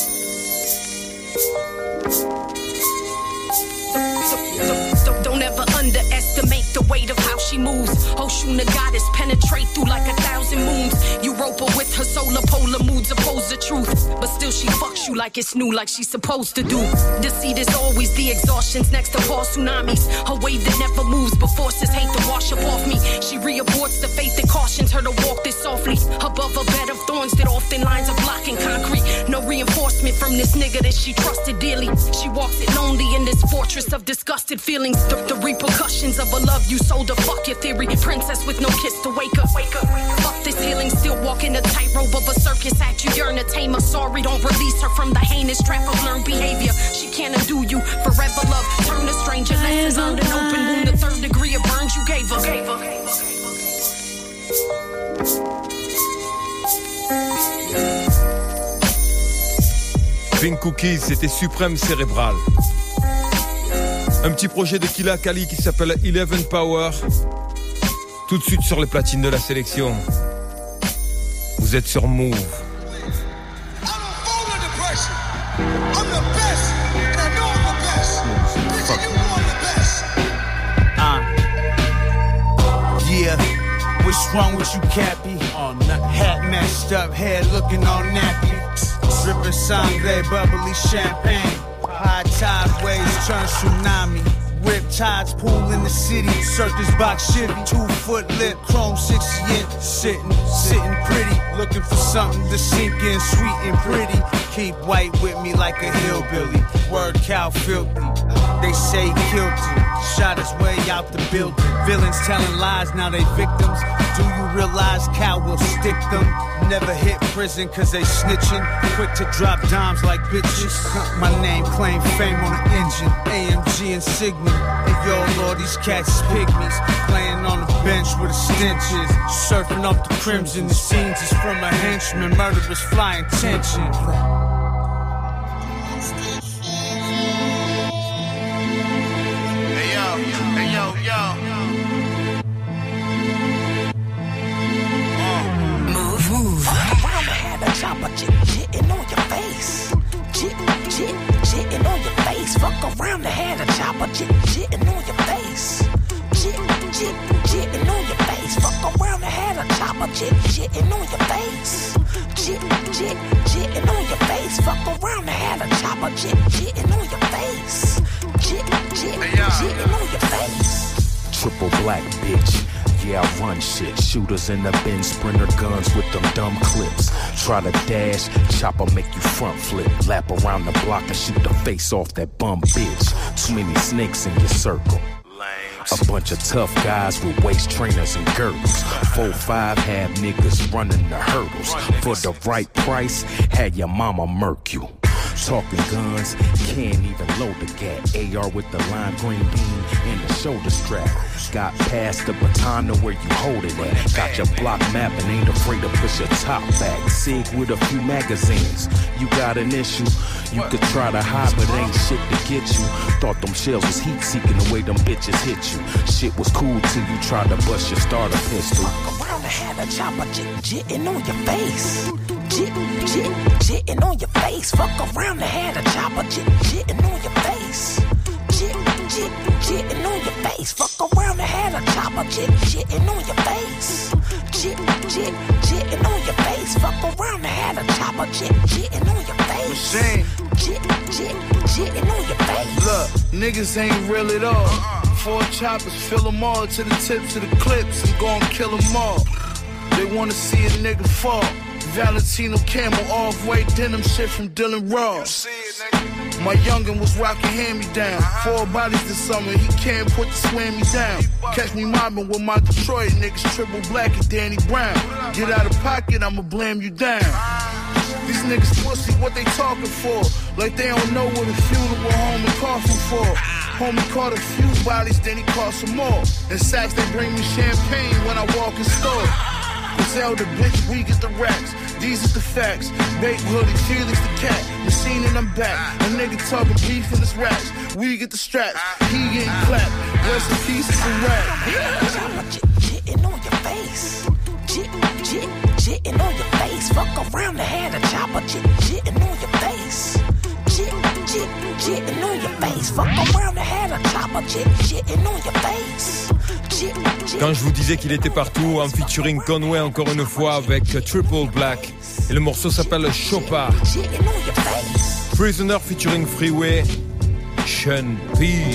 Don't ever underestimate the weight of how she moves. Oshuna goddess penetrate through like a thousand moons. Europa with her solar polar moods oppose the truth, but still she fucks you like it's new, like she's supposed to do. Deceit is always the exhaustions next to past tsunamis. A wave that never moves, but forces hate to wash up off me. She reaborts the faith that cautions her to walk this softly. Above a bed of thorns that often lines are blocking concrete. No reinforcement from this nigga that she trusted dearly. She walks it lonely in this fortress of disgusted feelings. The, the repercussions of a love you sold her. Fuck your theory. Princess with no kiss to wake up. Wake up. Fuck this healing. Still walking a tightrope of a circus act. You yearn to tame her. Sorry, don't release her from the heinous trap of learned behavior. She can't undo you. Forever love. Turn a stranger. Lessons learned an open wound. The third degree of burns you gave her. Gave her. Pink Cookies, c'était Suprême Cérébral. Un petit projet de Killa Kali qui s'appelle Eleven Power. Tout de suite sur les platines de la sélection. Vous êtes sur Move. Uh, yeah, what's wrong with you, Cappy? Oh, hat messed up, hair looking all nappy. Drippin' sangre, bubbly champagne. High tide waves turn tsunami. Rip tides pool in the city. Circus box Chevy, two foot lip, chrome sixty inch. Sitting, sitting pretty, looking for something to sink in, sweet and pretty. Keep white with me like a hillbilly. Word cow filthy. They say guilty. Shot his way out the building. Villains telling lies, now they victims. Do you realize cow will stick them? Never hit prison cause they snitching. Quick to drop dimes like bitches. My name claim fame on the engine. A M G insignia. And yo, Lord, these cats is pygmies. Playing on the bench where the stench is. Surfing up the crimson. The scenes is from a henchman. Murderers flying tension. Hey yo, hey yo, yo. Chopper jit, jitting on your face. Jit, jit, jitting on your face. Fuck around the hand a chopper jit, jitting on your face. Jit, jit, jitting on your face. Fuck around the hand a chopper jit, jitting on your face. Jit, jit, jitting on your face. Fuck around the hand a chopper jit, jitting on your face. Jit, jit, jitting on your face. Triple black bitch. Yeah, I run shit. Shooters in the bin, sprinter guns with them dumb clips. Try to dash, chopper make you front flip. Lap around the block and shoot the face off that bum bitch. Too many snakes in your circle. A bunch of tough guys with waist trainers and girdles. Four, five had niggas running the hurdles. For the right price, had your mama murk you. Talking guns, can't even load the gat. A R with the lime green beam and the shoulder strap. Got past the baton to where you hold it at. Got your block map and ain't afraid to push your top back. Sig with a few magazines. You got an issue, you could try to hide, but ain't shit to get you. Thought them shells was heat seeking the way them bitches hit you. Shit was cool till you tried to bust your starter pistol. Fuck around and had a chopper jit, jitting on your face. jit, jit, jitting on your face. Fuck around and had a chopper, jit, jitting on your face. Jit, jit, jitting on your face. Fuck around and had a chopper, jit, jitting on your face. Jit, jit, jitting on your face. Fuck around and had a chopper, jit, jitting on your face. Machine. Jit, jit, jitting on your face. Look, niggas ain't real at all. Four choppers, fill them all to the tips of the clips and gon' kill them all. They wanna see a nigga fall. Valentino Camel, off-white denim shit from Dylan Ross. My youngin' was rockin' hand-me-down. Four bodies this summer, he can't put the slammy down. Catch me mobbing with my Detroit niggas, triple black and Danny Brown. Get out of pocket, I'ma blam you down. These niggas pussy, what they talking for? Like they don't know what a funeral home and coffin for. Homie caught a few bodies, then he caught some more. In Saks, they bring me champagne when I walk in store. Zelda, bitch, we get the racks. These is the facts. Bait hoodie, Felix the cat. Machine and I'm back. A nigga talking beef in his raps. We get the straps. He getting clapped. Rest in peace to rap. Jitting on your face. Jit, jit, jitting on your face. Fuck around and had a chopper. Jit, jitting on your face. Jit, jit, jitting on your face. Fuck around and had a chopper. Jit, jitting on your face. Quand je vous disais qu'il était partout, en featuring Conway encore une fois avec Triple Black. Et le morceau s'appelle Chopa. Prisoner featuring Freeway, Sean P.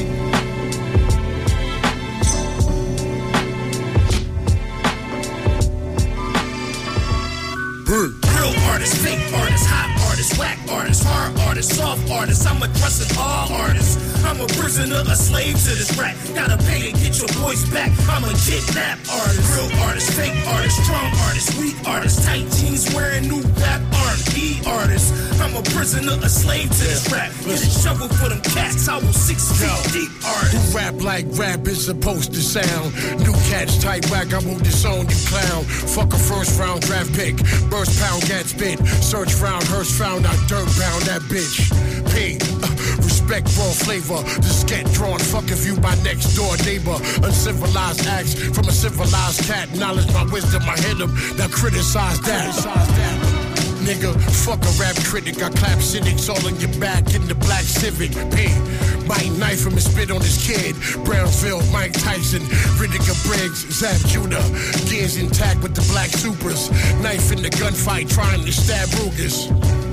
Real artists, fake artists, hot artists, whack artists, hard artists, soft artists. I'm addressing all artists. I'm a prisoner, a slave to this rap. Gotta pay to get your voice back. I'm a kidnap artist. Real artist, fake artist, strong artist, weak artist, tight jeans wearing new rap R and B artist. I'm a prisoner, a slave to this rap. Get a shovel for them cats. I was six feet deep artist. Who rap like rap is supposed to sound. New cats type whack, I won't disown you clown. Fuck a first round draft pick. Burst pound get spit. Search round, hearse found out dirt bound that bitch. P. Uh, respect raw flavor. Just get drawn. Fuck if you my next door neighbor. Uncivilized acts from a civilized cat. Knowledge my wisdom, I hit him. Now criticize that. Criticize that. Nigga, fuck a rap critic. I clap cynics all on your back in the black Civic. P. Might knife him and spit on his kid. Brownsville, Mike Tyson, Riddick Briggs, Zab Judah. Gears intact with the black supers. Knife in the gunfight trying to stab Rugers.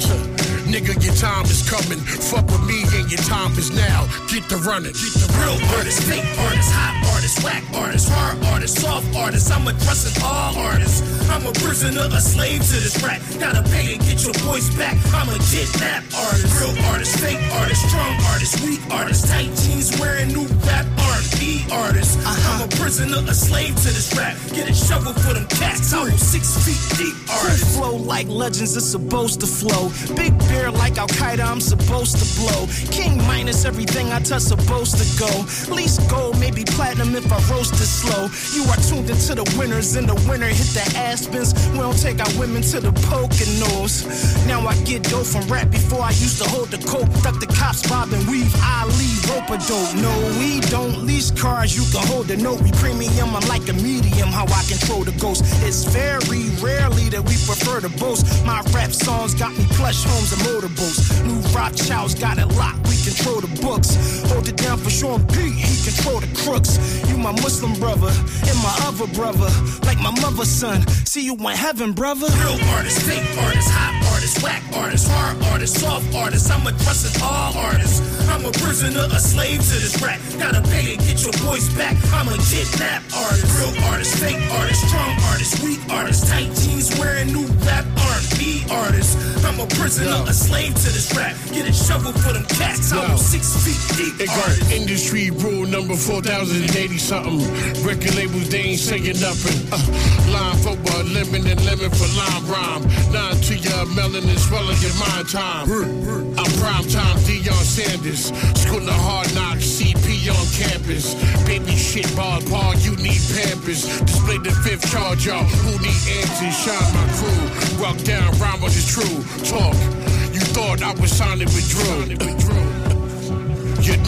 Nigga, your time is coming. Fuck with me and your time is now. Get the running. Get the real artists, fake artists, hot artists, whack artists, hard artists, soft artists. I'm addressing all artists. I'm a prisoner, a slave to this rap. Gotta pay to get your voice back. I'm a kidnap artist. Real artists, fake artists, strong artists, weak artists, tight jeans wearing new rap R and B artists. Uh-huh. I'm a prisoner, a slave to this rap. Get a shovel for them cats. I was six feet deep artist. Flow like legends, it's supposed to flow. Big beer like Al Qaeda, I'm supposed to blow. King minus everything I touch, supposed to go. Least gold, maybe platinum if I roast it slow. You are tuned into the winners, and the winner hit the aspens. We don't take our women to the Poconos. Now I get dope from rap before I used to hold the coke. Duck the cops, bob and weave, I leave rope a dope. No, we don't lease cars, you can hold the note. We premium, I'm like a medium, how I control the ghost. It's very rarely that we prefer to boast. My rap songs got me plush homes and motorboats. New Rothschilds got it locked, we control the books. Hold it down for Sean P, he control the crooks. You my Muslim brother, and my other brother. Like my mother's son, see you in heaven, brother. Real artists, fake artists, hot artists, whack artists, hard artists, soft artists. I'm addressing all artists. I'm a prisoner, a slave to this rap. Gotta pay to get your voice back. I'm a kidnap artist. Real artists, fake artists, strong artists, weak artists, tight jeans wearing new rap R and B artists. I'm a prisoner, a slave to this rap. Get a shovel for them cats. I was six feet deep. It got industry rule number four thousand eighty something. Record labels, they ain't saying nothing. Uh, line for a lemon and lemon for lime rhyme. Nine to your melon and swelling your mind time. I'm prime time Deion Sanders. School of hard knocks, C P on campus. Baby shit, ball, ball, you need Pampers. Display the fifth charge, y'all. Who need answers? Shine my crew. Walk down, rhyme what is true. Talk. You thought I was signing with Drew. Your new style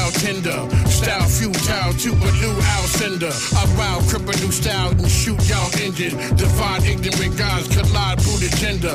style tender, style futile to a new Alcindor. I wild criminal style and shoot y'all engine. Divide ignorant guys collide through the gender.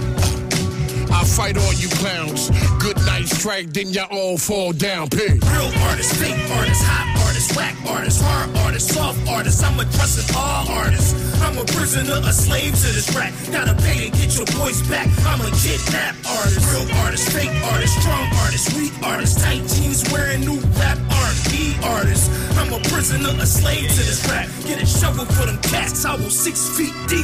I fight all you clowns. Good night strike, then y'all all fall down. Pig. Real artists, fake artists, hot artists, whack artists, hard artists, soft artists. I'm addressing all artists. I'm a prisoner, a slave to this rap. Gotta pay to get your voice back. I'm a kidnap artist. Real artists, fake artists, strong artists, weak artists, tight jeans wearing new rap R and B artists. I'm a prisoner, a slave to this rap. Get a shovel for them cats. I will six feet deep.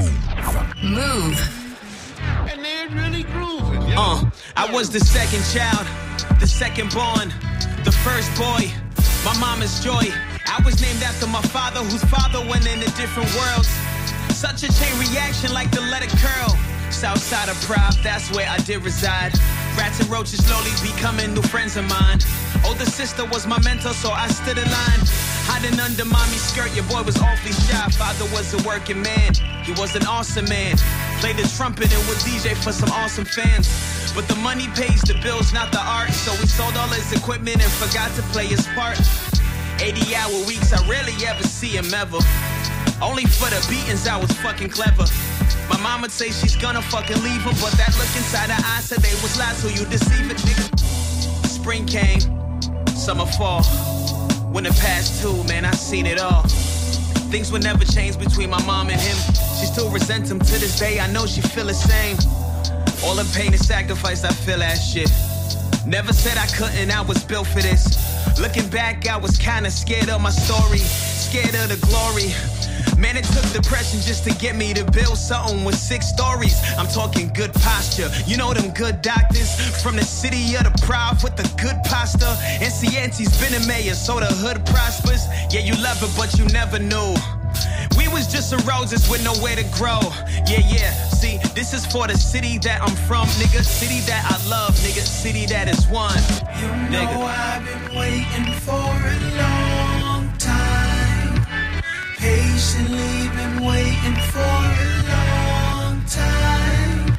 Move. And they're really grooving. Yeah. Uh, I was the second child, the second born, the first boy, my mama's joy. I was named after my father, whose father went into different worlds. Such a chain reaction like the let it curl. South side of Prov, that's where I did reside. Rats and roaches slowly becoming new friends of mine. Older sister was my mentor, so I stood in line. Hiding under mommy's skirt, your boy was awfully shy. Father was a working man, he was an awesome man. Played the trumpet and would D J for some awesome fans. But the money pays the bills, not the art. So we sold all his equipment and forgot to play his part. eighty hour weeks, I rarely ever see him ever. Only for the beatings, I was fucking clever. My mama'd say she's gonna fucking leave him, but that look inside her eyes said they was lies, so you deceive it, nigga. Spring came, summer, fall. Winter past too, man, I seen it all. Things would never change between my mom and him. She still resents him to this day, I know she feel the same. All the pain and sacrifice, I feel that shit. Never said I couldn't, I was built for this. Looking back, I was kinda scared of my story, scared of the glory. Man, it took depression just to get me to build something with six stories. I'm talking good posture, you know them good doctors from the city of the Prov with the good pasta. And see, Auntie's been a mayor, so the hood prospers. Yeah, you love it, but you never knew. We was just some roses with nowhere to grow. Yeah, yeah, see, this is for the city that I'm from, nigga. City that I love, nigga. City that is one, you know nigga. I've been waiting for a long time. Patiently been waiting for a long time.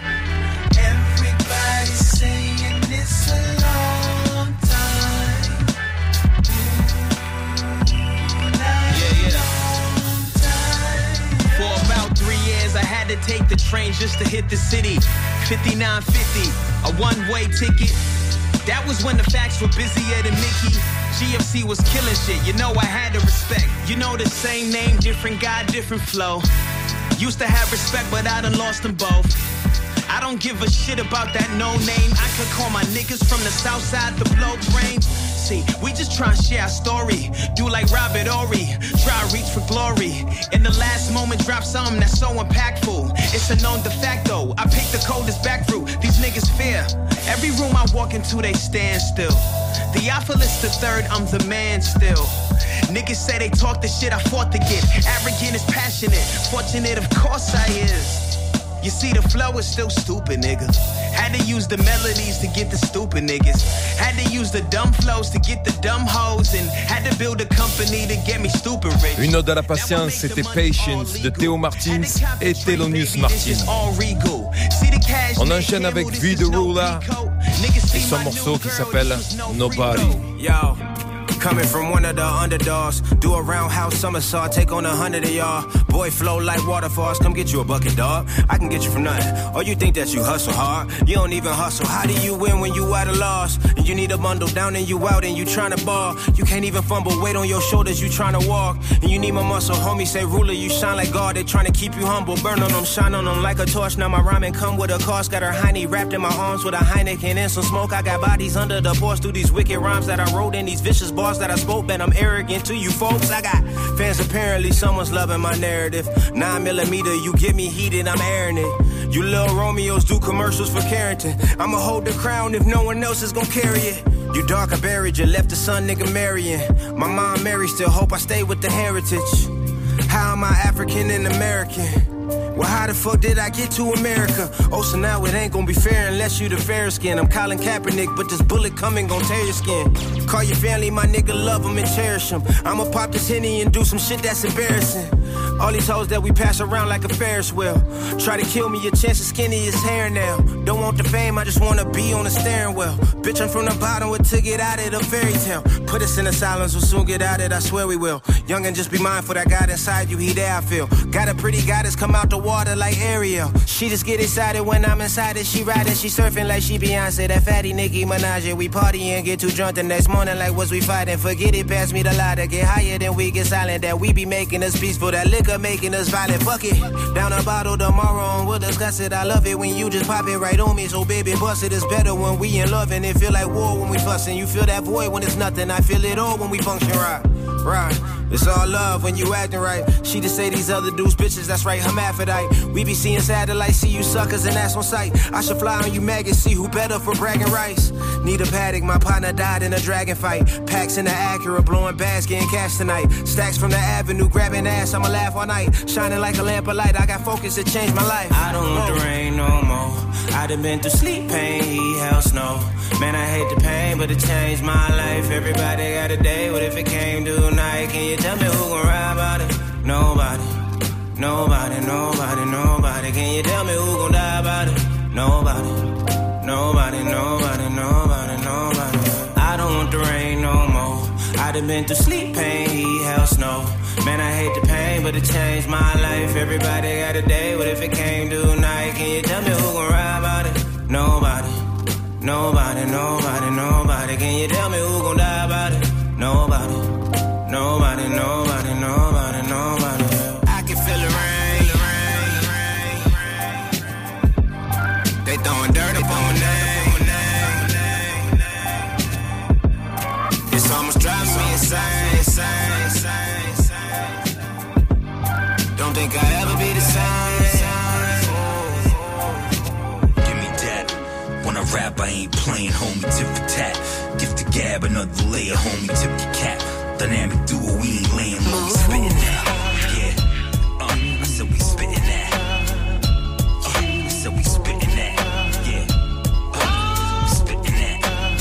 Everybody's saying it's a long time. Ooh, yeah, yeah. For about three years, I had to take the train just to hit the city. fifty-nine fifty, a one-way ticket. That was when the facts were busier than Mickey. G F C was killing shit, you know I had to respect. You know the same name, different guy, different flow. Used to have respect, but I done lost them both. I don't give a shit about that no name. I could call my niggas from the south side to blow brains. See, we just try to share our story. Do like Robert Ory, try to reach for glory. In the last moment, drop something that's so impactful. It's a known de facto. I pick the coldest back route. These niggas fear. Every room I walk into, they stand still. Theophilus the third, I'm the man still. Niggas say they talk the shit I fought to get. Arrogant is passionate. Fortunate, of course I is. You see, the flow is still stupid, nigga. Had to use the melodies to get the stupid niggas. Had to use the dumb flows to get the dumb hoes. And had to build a company to get me stupid rich. Une ode à la patience, c'était Patience de Théo Martins et Thelonious Martin. On enchaîne avec V The Ruler et son morceau qui s'appelle Nobody. Yo. Coming from one of the underdogs, do a roundhouse somersault, take on a hundred of y'all. Boy flow like waterfalls, come get you a bucket, dog. I can get you from nothing. Or you think that you hustle hard, you don't even hustle. How do you win when you at a loss? And you need a bundle down and you out and you tryna ball. You can't even fumble, weight on your shoulders, you tryna walk. And you need my muscle, homie say ruler, you shine like God. They tryna keep you humble, burn on them, shine on them like a torch. Now my rhyming come with a cost, got her hiney wrapped in my arms with a Heineken and some smoke. I got bodies under the porch through these wicked rhymes that I wrote in these vicious bars that I spoke, man, I'm arrogant to you folks. I got fans, apparently someone's loving my narrative. Nine millimeter, you get me heated, I'm airing it. You little Romeos do commercials for Carrington. I'ma hold the crown if no one else is gonna carry it. You dark, I buried you, left the son nigga marrying. My mom Mary still hope I stay with the heritage. How am I African and American? Well, how the fuck did I get to America? Oh, so now it ain't gonna be fair unless you the fair skin. I'm Colin Kaepernick, but this bullet coming gon' tear your skin. Call your family, my nigga, love them and cherish them. I'ma pop this Henny and do some shit that's embarrassing. All these hoes that we pass around like a Ferris wheel. Try to kill me, your chance is skinny as hair now. Don't want the fame, I just wanna be on the steering wheel. Bitch, I'm from the bottom, what to get out of the fairy tale. Put us in the silence, we'll soon get out of it, I swear we will. Young and just be mindful that God inside you, he there I feel. Got a pretty goddess come out the water like Ariel. She just get excited when I'm inside it. She riding, she surfing like she Beyonce. That fatty Nicki Minaj. We party and get too drunk the next morning like was we fighting. Forget it, pass me the lighter. Get higher than we get silent. That we be making us peaceful. That liquor making us violent. Fuck it. Down a bottle tomorrow and we'll discuss it. I love it when you just pop it right on me. So baby, bust it. It's better when we in love and it feel like war when we fussing. You feel that void when it's nothing. I feel it all when we function right. Right. It's all love when you acting right. She just say these other dudes bitches, that's right, hermaphrodite. We be seeing satellites, see you suckers and that's on sight. I should fly on you maggots, see who better for bragging rights. Need a paddock, my partner died in a dragon fight. Packs in the Acura, blowing bags, getting cash tonight. Stacks from the avenue, grabbing ass, I'ma laugh all night. Shining like a lamp of light, I got focus to change my life. I don't want the rain no more. I done been through sleep pain, he hell snow. Man, I hate the pain, but it changed my life. Everybody got a day, what if it came tonight? Can you tell me who gon' ride about it? Nobody, nobody, nobody, nobody. Can you tell me who gon' die about it? Nobody, nobody, nobody, nobody, nobody. I don't want the rain no more. I done been through sleep pain, he hell snow. Man, I hate the pain, but it changed my life. Everybody got a day, what if it came tonight? Can you tell me who gon' ride about it? Nobody, nobody, nobody, nobody. Can you tell me who gon' die about it? Nobody, nobody, nobody, nobody, nobody. I can feel the rain, the rain, rain. They throwing dirt up on my name. It's almost driving me insane, insane, insane, insane. Don't think I'll ever be the same. Give me that. When I rap, I ain't playing, homie, tip for tat. Gift to gab, another layer, homie, tip your cap. Dynamic duo, we ain't laying low, we spittin' that. Yeah, uh, I said we spittin' that. Uh, I said we spittin' that. Yeah, uh, we spittin' that.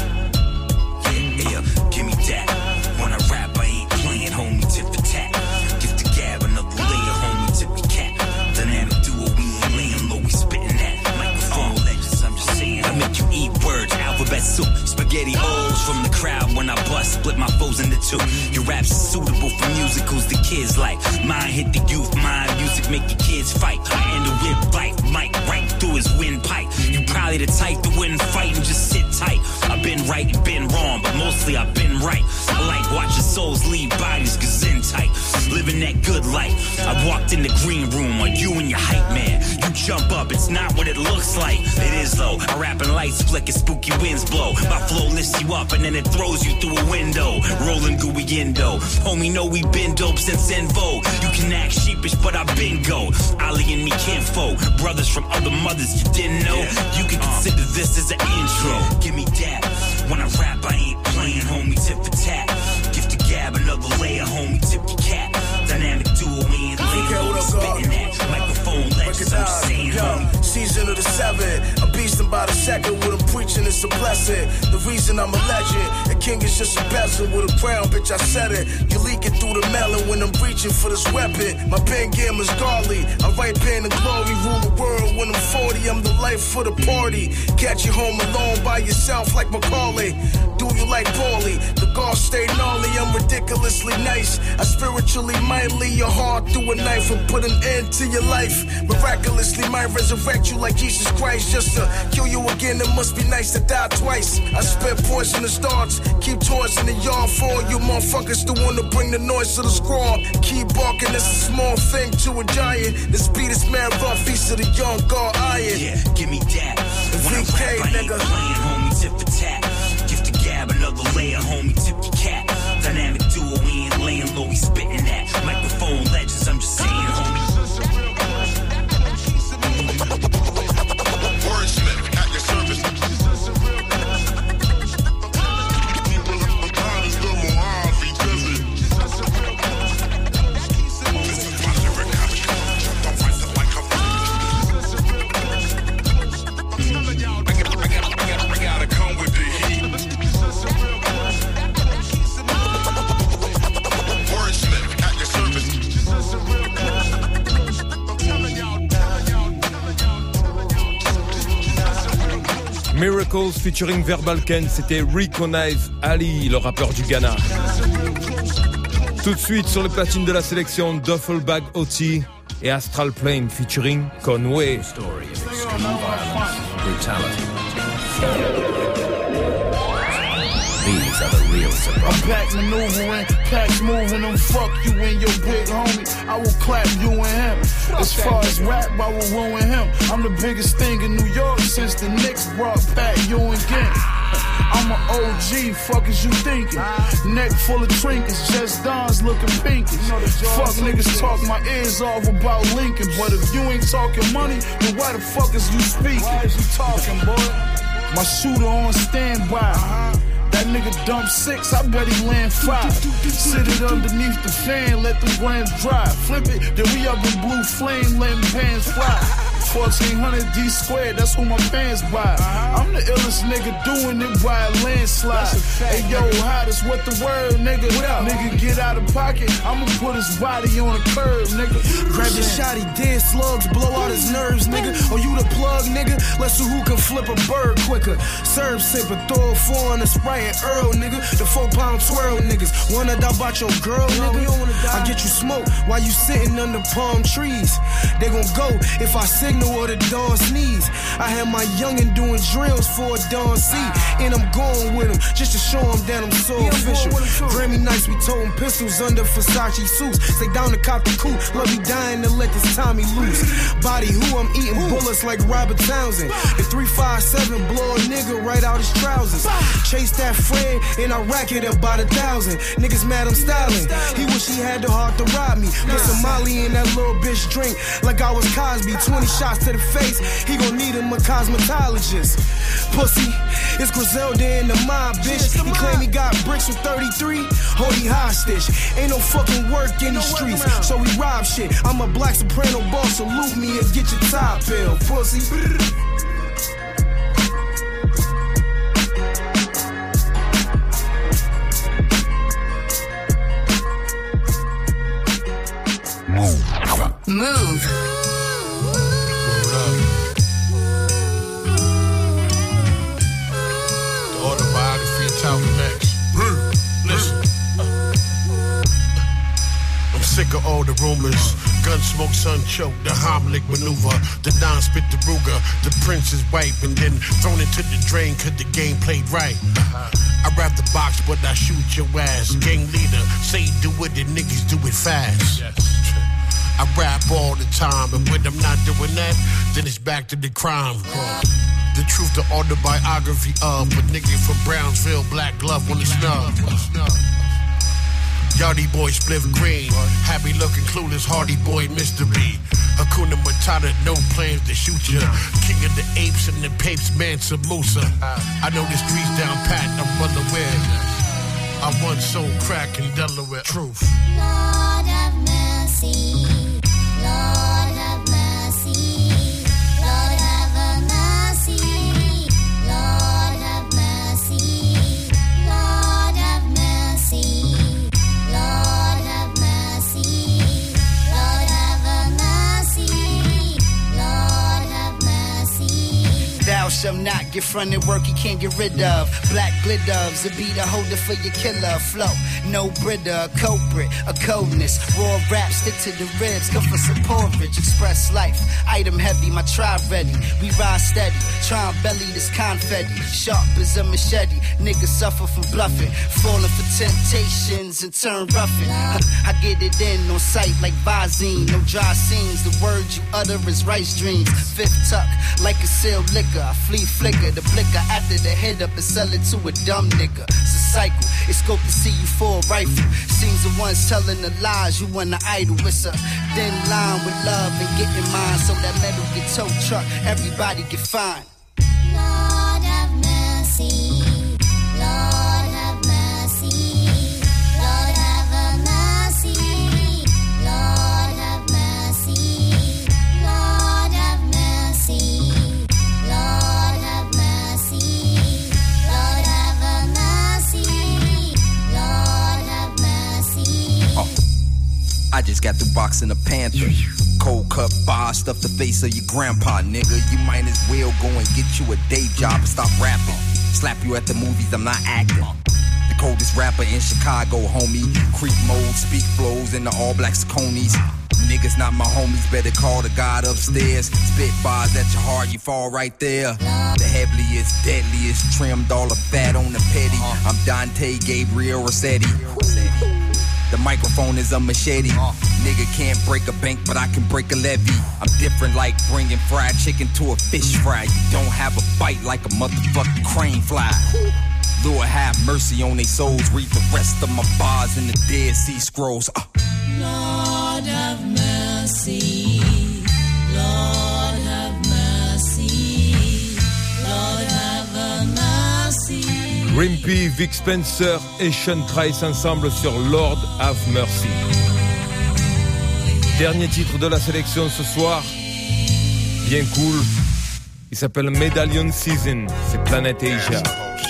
Yeah, yeah, give me that. When I rap, I ain't playing, homie, tip for tat. Gift to gab, another layer, homie, tip your cap. Dynamic duo, we ain't laying low, we spittin' that. Microphone legends, I'm just saying. I make you eat words, alphabet soup, spaghetti O's from the crowd when I bust, split my foes into two. Your rap's suitable for musicals the kids like. Mine hit the youth, my music make your kids fight. I handle whip bite, mic right through his windpipe. You probably the type to win fight and just sit tight. I've been right and been wrong, but mostly I've been right. I like watching souls leave bodies gazin tight. Living that good life. I walked in the green room, are you and your hype man? You jump up, it's not what it looks like. It is though. I rap and lights flicker, spooky winds blow. My flow lifts you up and then it throws you through a window. Rolling gooey endo. Homie, know we been dope since in vogue. You can act sheepish, but I been go. Ali and me kinfolk. Brothers from other mothers you didn't know. You can consider this as an intro. Give me that. When I rap, I ain't playing, homie, tip for tat. Gift to gab, another layer, homie, tip your cap. Dynamic duo, we ain't laying, spitting that. Microphone legends, I'm saying, homie. Season of the seven, I'm beastin' by the second. What I'm preaching is a blessing. The reason I'm a legend, a king is just a peasant with a crown, bitch. I said it. You leaking through the melon when I'm reaching for this weapon. My pen game is godly. I write pain and glory, rule the world. When I'm forty, I'm the life for the party. Catch you home alone by yourself like Macaulay. Do you like Paulie? The guards stay gnarly. I'm ridiculously nice. I spiritually might lead your heart through a knife and put an end to your life. Miraculously might resurrect you like Jesus Christ. Just to kill you again, it must be nice to die twice. I spit poisonous darts, keep toys in the yard for you motherfuckers the one to bring the noise to the squad. Keep barking, it's a small thing to a giant. This beat is mad rough, feast of the young God iron. Yeah, give me that. When I rap, I ain't playing, homie, tip for tat. Gift to gab, another layer, homie, tip your cap. Dynamic duo, we ain't laying low, we spitting that. Microphone legends, I'm just saying, homie. Wordsmith at your service. Miracles featuring Verbal Ken, c'était Recognize Ali, le rappeur du Ghana. Tout de suite sur le platine de la sélection, Duffel Bag O T et Astral Plane featuring Conway. These are the real surprise. I'm back maneuvering, packs moving, and fuck you and your big homie. I will clap you and him. As far as rap, I will ruin him. I'm the biggest thing in New York since the Knicks brought back you and Gint. I'm an O G, fuck is you thinking? Neck full of trinkets, just Don's looking pinkish. Fuck niggas talk my ears off about Lincoln, but if you ain't talking money, then why the fuck is you speaking? Why is you talking, boy? My shooter on standby. That nigga dump six, I bet he land five. Sit it underneath the fan, let the grams dry. Flip it, then we up in blue flame, letting pants fly. fourteen hundred D squared, that's who my fans buy. I'm the illest nigga doing it by a landslide. Hey yo, hottest, what the word, nigga? Nigga get out of pocket, I'ma put his body on a curb, nigga. Grab your shotty, dead slugs, blow out his nerves, nigga. Oh, you the plug, nigga? Let's see who can flip a bird quicker. Serve sipper, throw a four on the Sprite and Earl, nigga. The four pound twirl, niggas. Wanna die about your girl, nigga? I get you smoke while you sitting under palm trees. They gon' go if I signal or the dawn sneeze. I had my youngin' doing drills for a dawn C, and I'm going with him just to show him that I'm so yeah, official. Grammy nights we toting pistols under Versace suits. Stay down to cop the coupe, love me dying to let this Tommy loose. Body who I'm eating bullets like Robert Townsend. The three five seven blow a nigga right out his trousers. Chase that Fred and I rack it up by the thousand. Niggas mad I'm styling. He wish he had the heart to rob me. Put some Molly in that little bitch drink like I was Cosby. twenty shots to the face, he gon' need him a cosmetologist. Pussy, it's Griselda in the mob, bitch. He claim he got bricks with thirty-three, hold he hostage. Ain't no fucking work in the streets, so we rob shit. I'm a black soprano boss, salute me and get your top bill, pussy. Move. Move. Talking next. Listen. I'm sick of all the rumors. Gun smoke, sun choke, the Heimlich maneuver. The Don spit the Ruger, the Prince is wipe and then thrown into the drain cause the game played right. I rap the box but I shoot your ass. Gang leader, say do it and niggas do it fast. I rap all the time and when I'm not doing that, then it's back to the crime. The truth, the autobiography of a nigga from Brownsville, black glove on the snub. Yardie boy, spliff green. Happy looking, clueless, hardy boy, mystery. Hakuna Matata, no plans to shoot ya. King of the apes and the papes, Mansa Musa. I know the streets down pat, I'm well aware. I once sold crack in Delaware. Truth. Lord have mercy. Lord have mercy. Lord have mercy. Lord have mercy. Lord have mercy. Lord have mercy. Lord have mercy. Lord have mercy. Thou shalt not get fronted work you can't get rid of. Black glitters, it be the holder for your killer flow. No Brita, a culprit, a coldness. Raw rap, stick to the ribs, come for some porridge. Express life, item heavy, my tribe ready. We ride steady, try and belly this confetti. Sharp as a machete, niggas suffer from bluffing. Falling for temptations and turn roughing. I get it in on sight like Visine. No dry scenes, the words you utter is rice dreams. Fifth tuck, like a sealed liquor. I flee flicker, the blicker after the head up and sell it to a dumb nigga. It's a cycle, it's scope to see you for a rifle. Seems the ones telling the lies, you want the idol. It's a thin line with love and getting mine. So that metal get tow truck, everybody get fine. Lord have mercy. Lord have mercy. Lord have mercy. Lord have mercy. Lord have mercy. Lord have mercy. Lord have mercy. Lord have mercy. I I just got through boxing a panther. Cold cut bar, stuff the face of your grandpa, nigga. You might as well go and get you a day job and stop rapping. Slap you at the movies, I'm not acting. The coldest rapper in Chicago, homie. Creep mode, speak flows in the all black Sauconys. Niggas not my homies, better call the God upstairs. Spit bars at your heart, you fall right there. The heaviest, deadliest, trimmed all the fat on the petty. I'm Dante Gabriel Rossetti. The microphone is a machete. Nigga can't break a bank, but I can break a levee. I'm different like bringing fried chicken to a fish fry. You don't have a bite like a motherfucking crane fly. Lord have mercy on they souls. Read the rest of my bars in the Dead Sea Scrolls. Uh. Lord have mercy, Lord have mercy, Lord have mercy. Rimpy, Vic Spencer et Sean Price ensemble sur Lord Have Mercy. Dernier titre de la sélection ce soir, bien cool. Il s'appelle Medallion Season, c'est Planet Asia.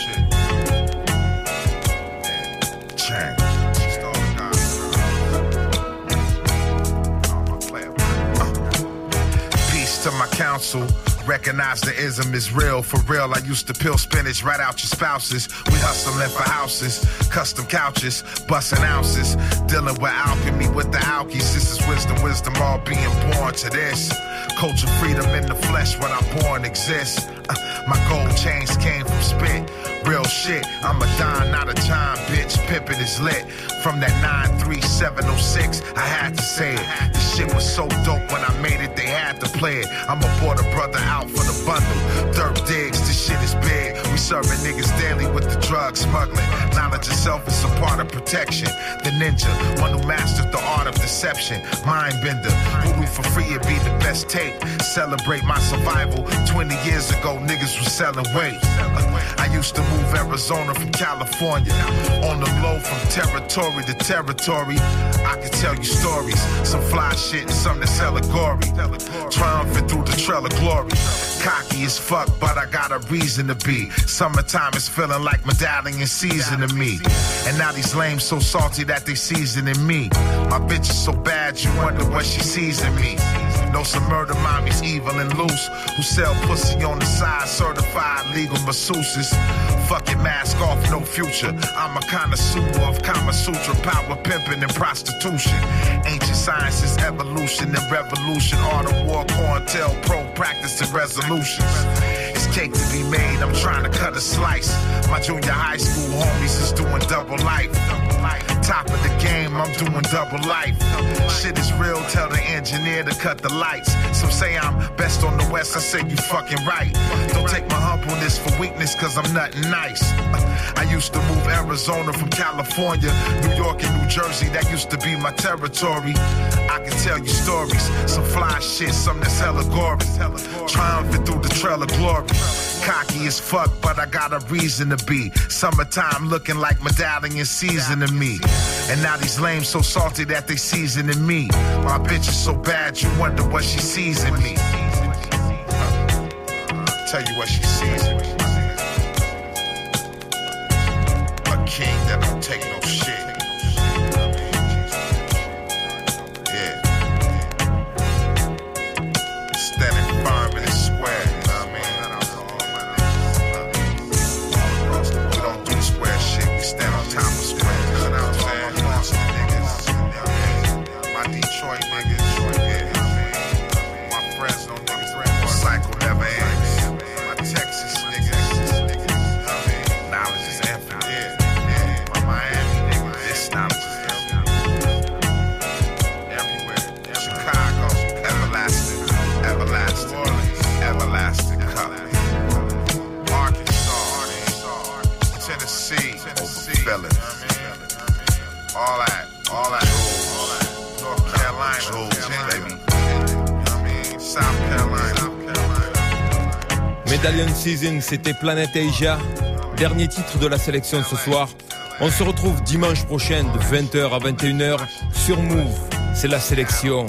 To my counsel, recognize the ism is real. For real, I used to peel spinach right out your spouses. We hustling for houses, custom couches, busting ounces. Dealing with alchemy with the alkies. This is wisdom, wisdom all being born to this. Culture freedom in the flesh when I'm born exists. Uh, my gold chains came from spit. Real shit, I'm a Don, not a John, bitch. Pippin is lit. From that nine three seven oh six, I had to say it. This shit was so dope when I made it, they had to play it. I'ma bought a brother out for the bundle. Dirt digs, this shit is big. We serving niggas daily with the drug smuggling. Knowledge itself is a part of protection. The ninja, one who mastered the art of deception. Mind bender, voodoo for free, it be the best tape. Celebrate my survival. twenty years ago, niggas was selling weight. I used to move Arizona from California. On the low from territory to territory. I could tell you stories. Some fly shit and some that's allegory. Triumphant through the trail of glory. Cocky as fuck, but I got a reason to be. Summertime is feeling like medallion season to me. And now these lames so salty that they seasoning me. My bitch is so bad you wonder what she sees in me. Know some murder mommies evil and loose who sell pussy on the side, certified legal masseuses. Fucking mask off, no future. I'm a connoisseur of Kama Sutra, power pimping and prostitution. Ancient sciences, evolution and revolution. Art of war, COINTEL pro, practice and resolutions. It's cake to be made, I'm trying to cut a slice. My junior high school homies is doing double life. Top of the game, I'm doing double life. Shit is real, tell the engineer to cut the lights. Some say I'm best on the west, I say you fucking right. Don't take my humbleness for weakness, cause I'm nothing nice. I used to move Arizona from California, New York and New Jersey, that used to be my territory. I can tell you stories, some fly shit, some that's hella gory. Triumphant through the trail of glory. Cocky as fuck, but I got a reason to be. Summertime looking like medallion season to me. And now these lames so salty that they seasoning me. My bitch is so bad you wonder what she sees in me. I'll tell you what she sees in me. A king that don't take no shit. Yeah. Standing firm in the square. Stand on top of square. You know what I'm saying? Niggas. My Detroit niggas. Yeah. My Fresno niggas. Cycle never ends. My Texas niggas. Knowledge is infinite. Yeah. My Miami niggas. This knowledge is infinite. Everywhere. Chicago. Everlasting. Everlasting. Everlasting cup. Arkansas. Tennessee. Fellas. All that, all that. North Carolina, baby. I mean, South Carolina. Medallion Season, c'était Planet Asia. Dernier titre de la sélection ce soir. On se retrouve dimanche prochain de vingt heures à vingt et une heures sur Move. C'est la sélection.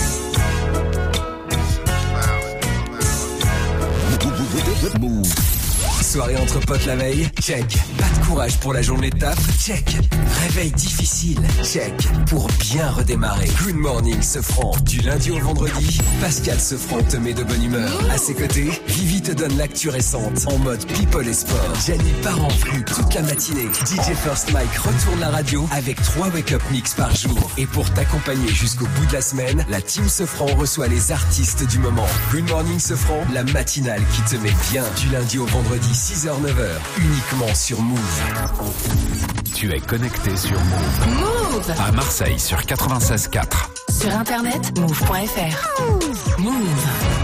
Move. soirée entre potes la veille? Check. Pas de courage pour la journée de taf? Check. Réveil difficile? Check. Pour bien redémarrer. Good morning, Sofran. Du lundi au vendredi, Pascal Sofran te met de bonne humeur. À ses côtés, Vivi te donne l'actu récente en mode people et sport. Jenny part en flux toute la matinée. D J First Mike retourne la radio avec trois wake-up mix par jour. Et pour t'accompagner jusqu'au bout de la semaine, la team Sofran reçoit les artistes du moment. Good morning, Sofran, la matinale qui te met bien. Du lundi au vendredi, six heures neuf heures, uniquement sur Move. Tu es connecté sur Move. Move. À Marseille sur quatre-vingt-seize quatre. Sur internet, move point f r. Move.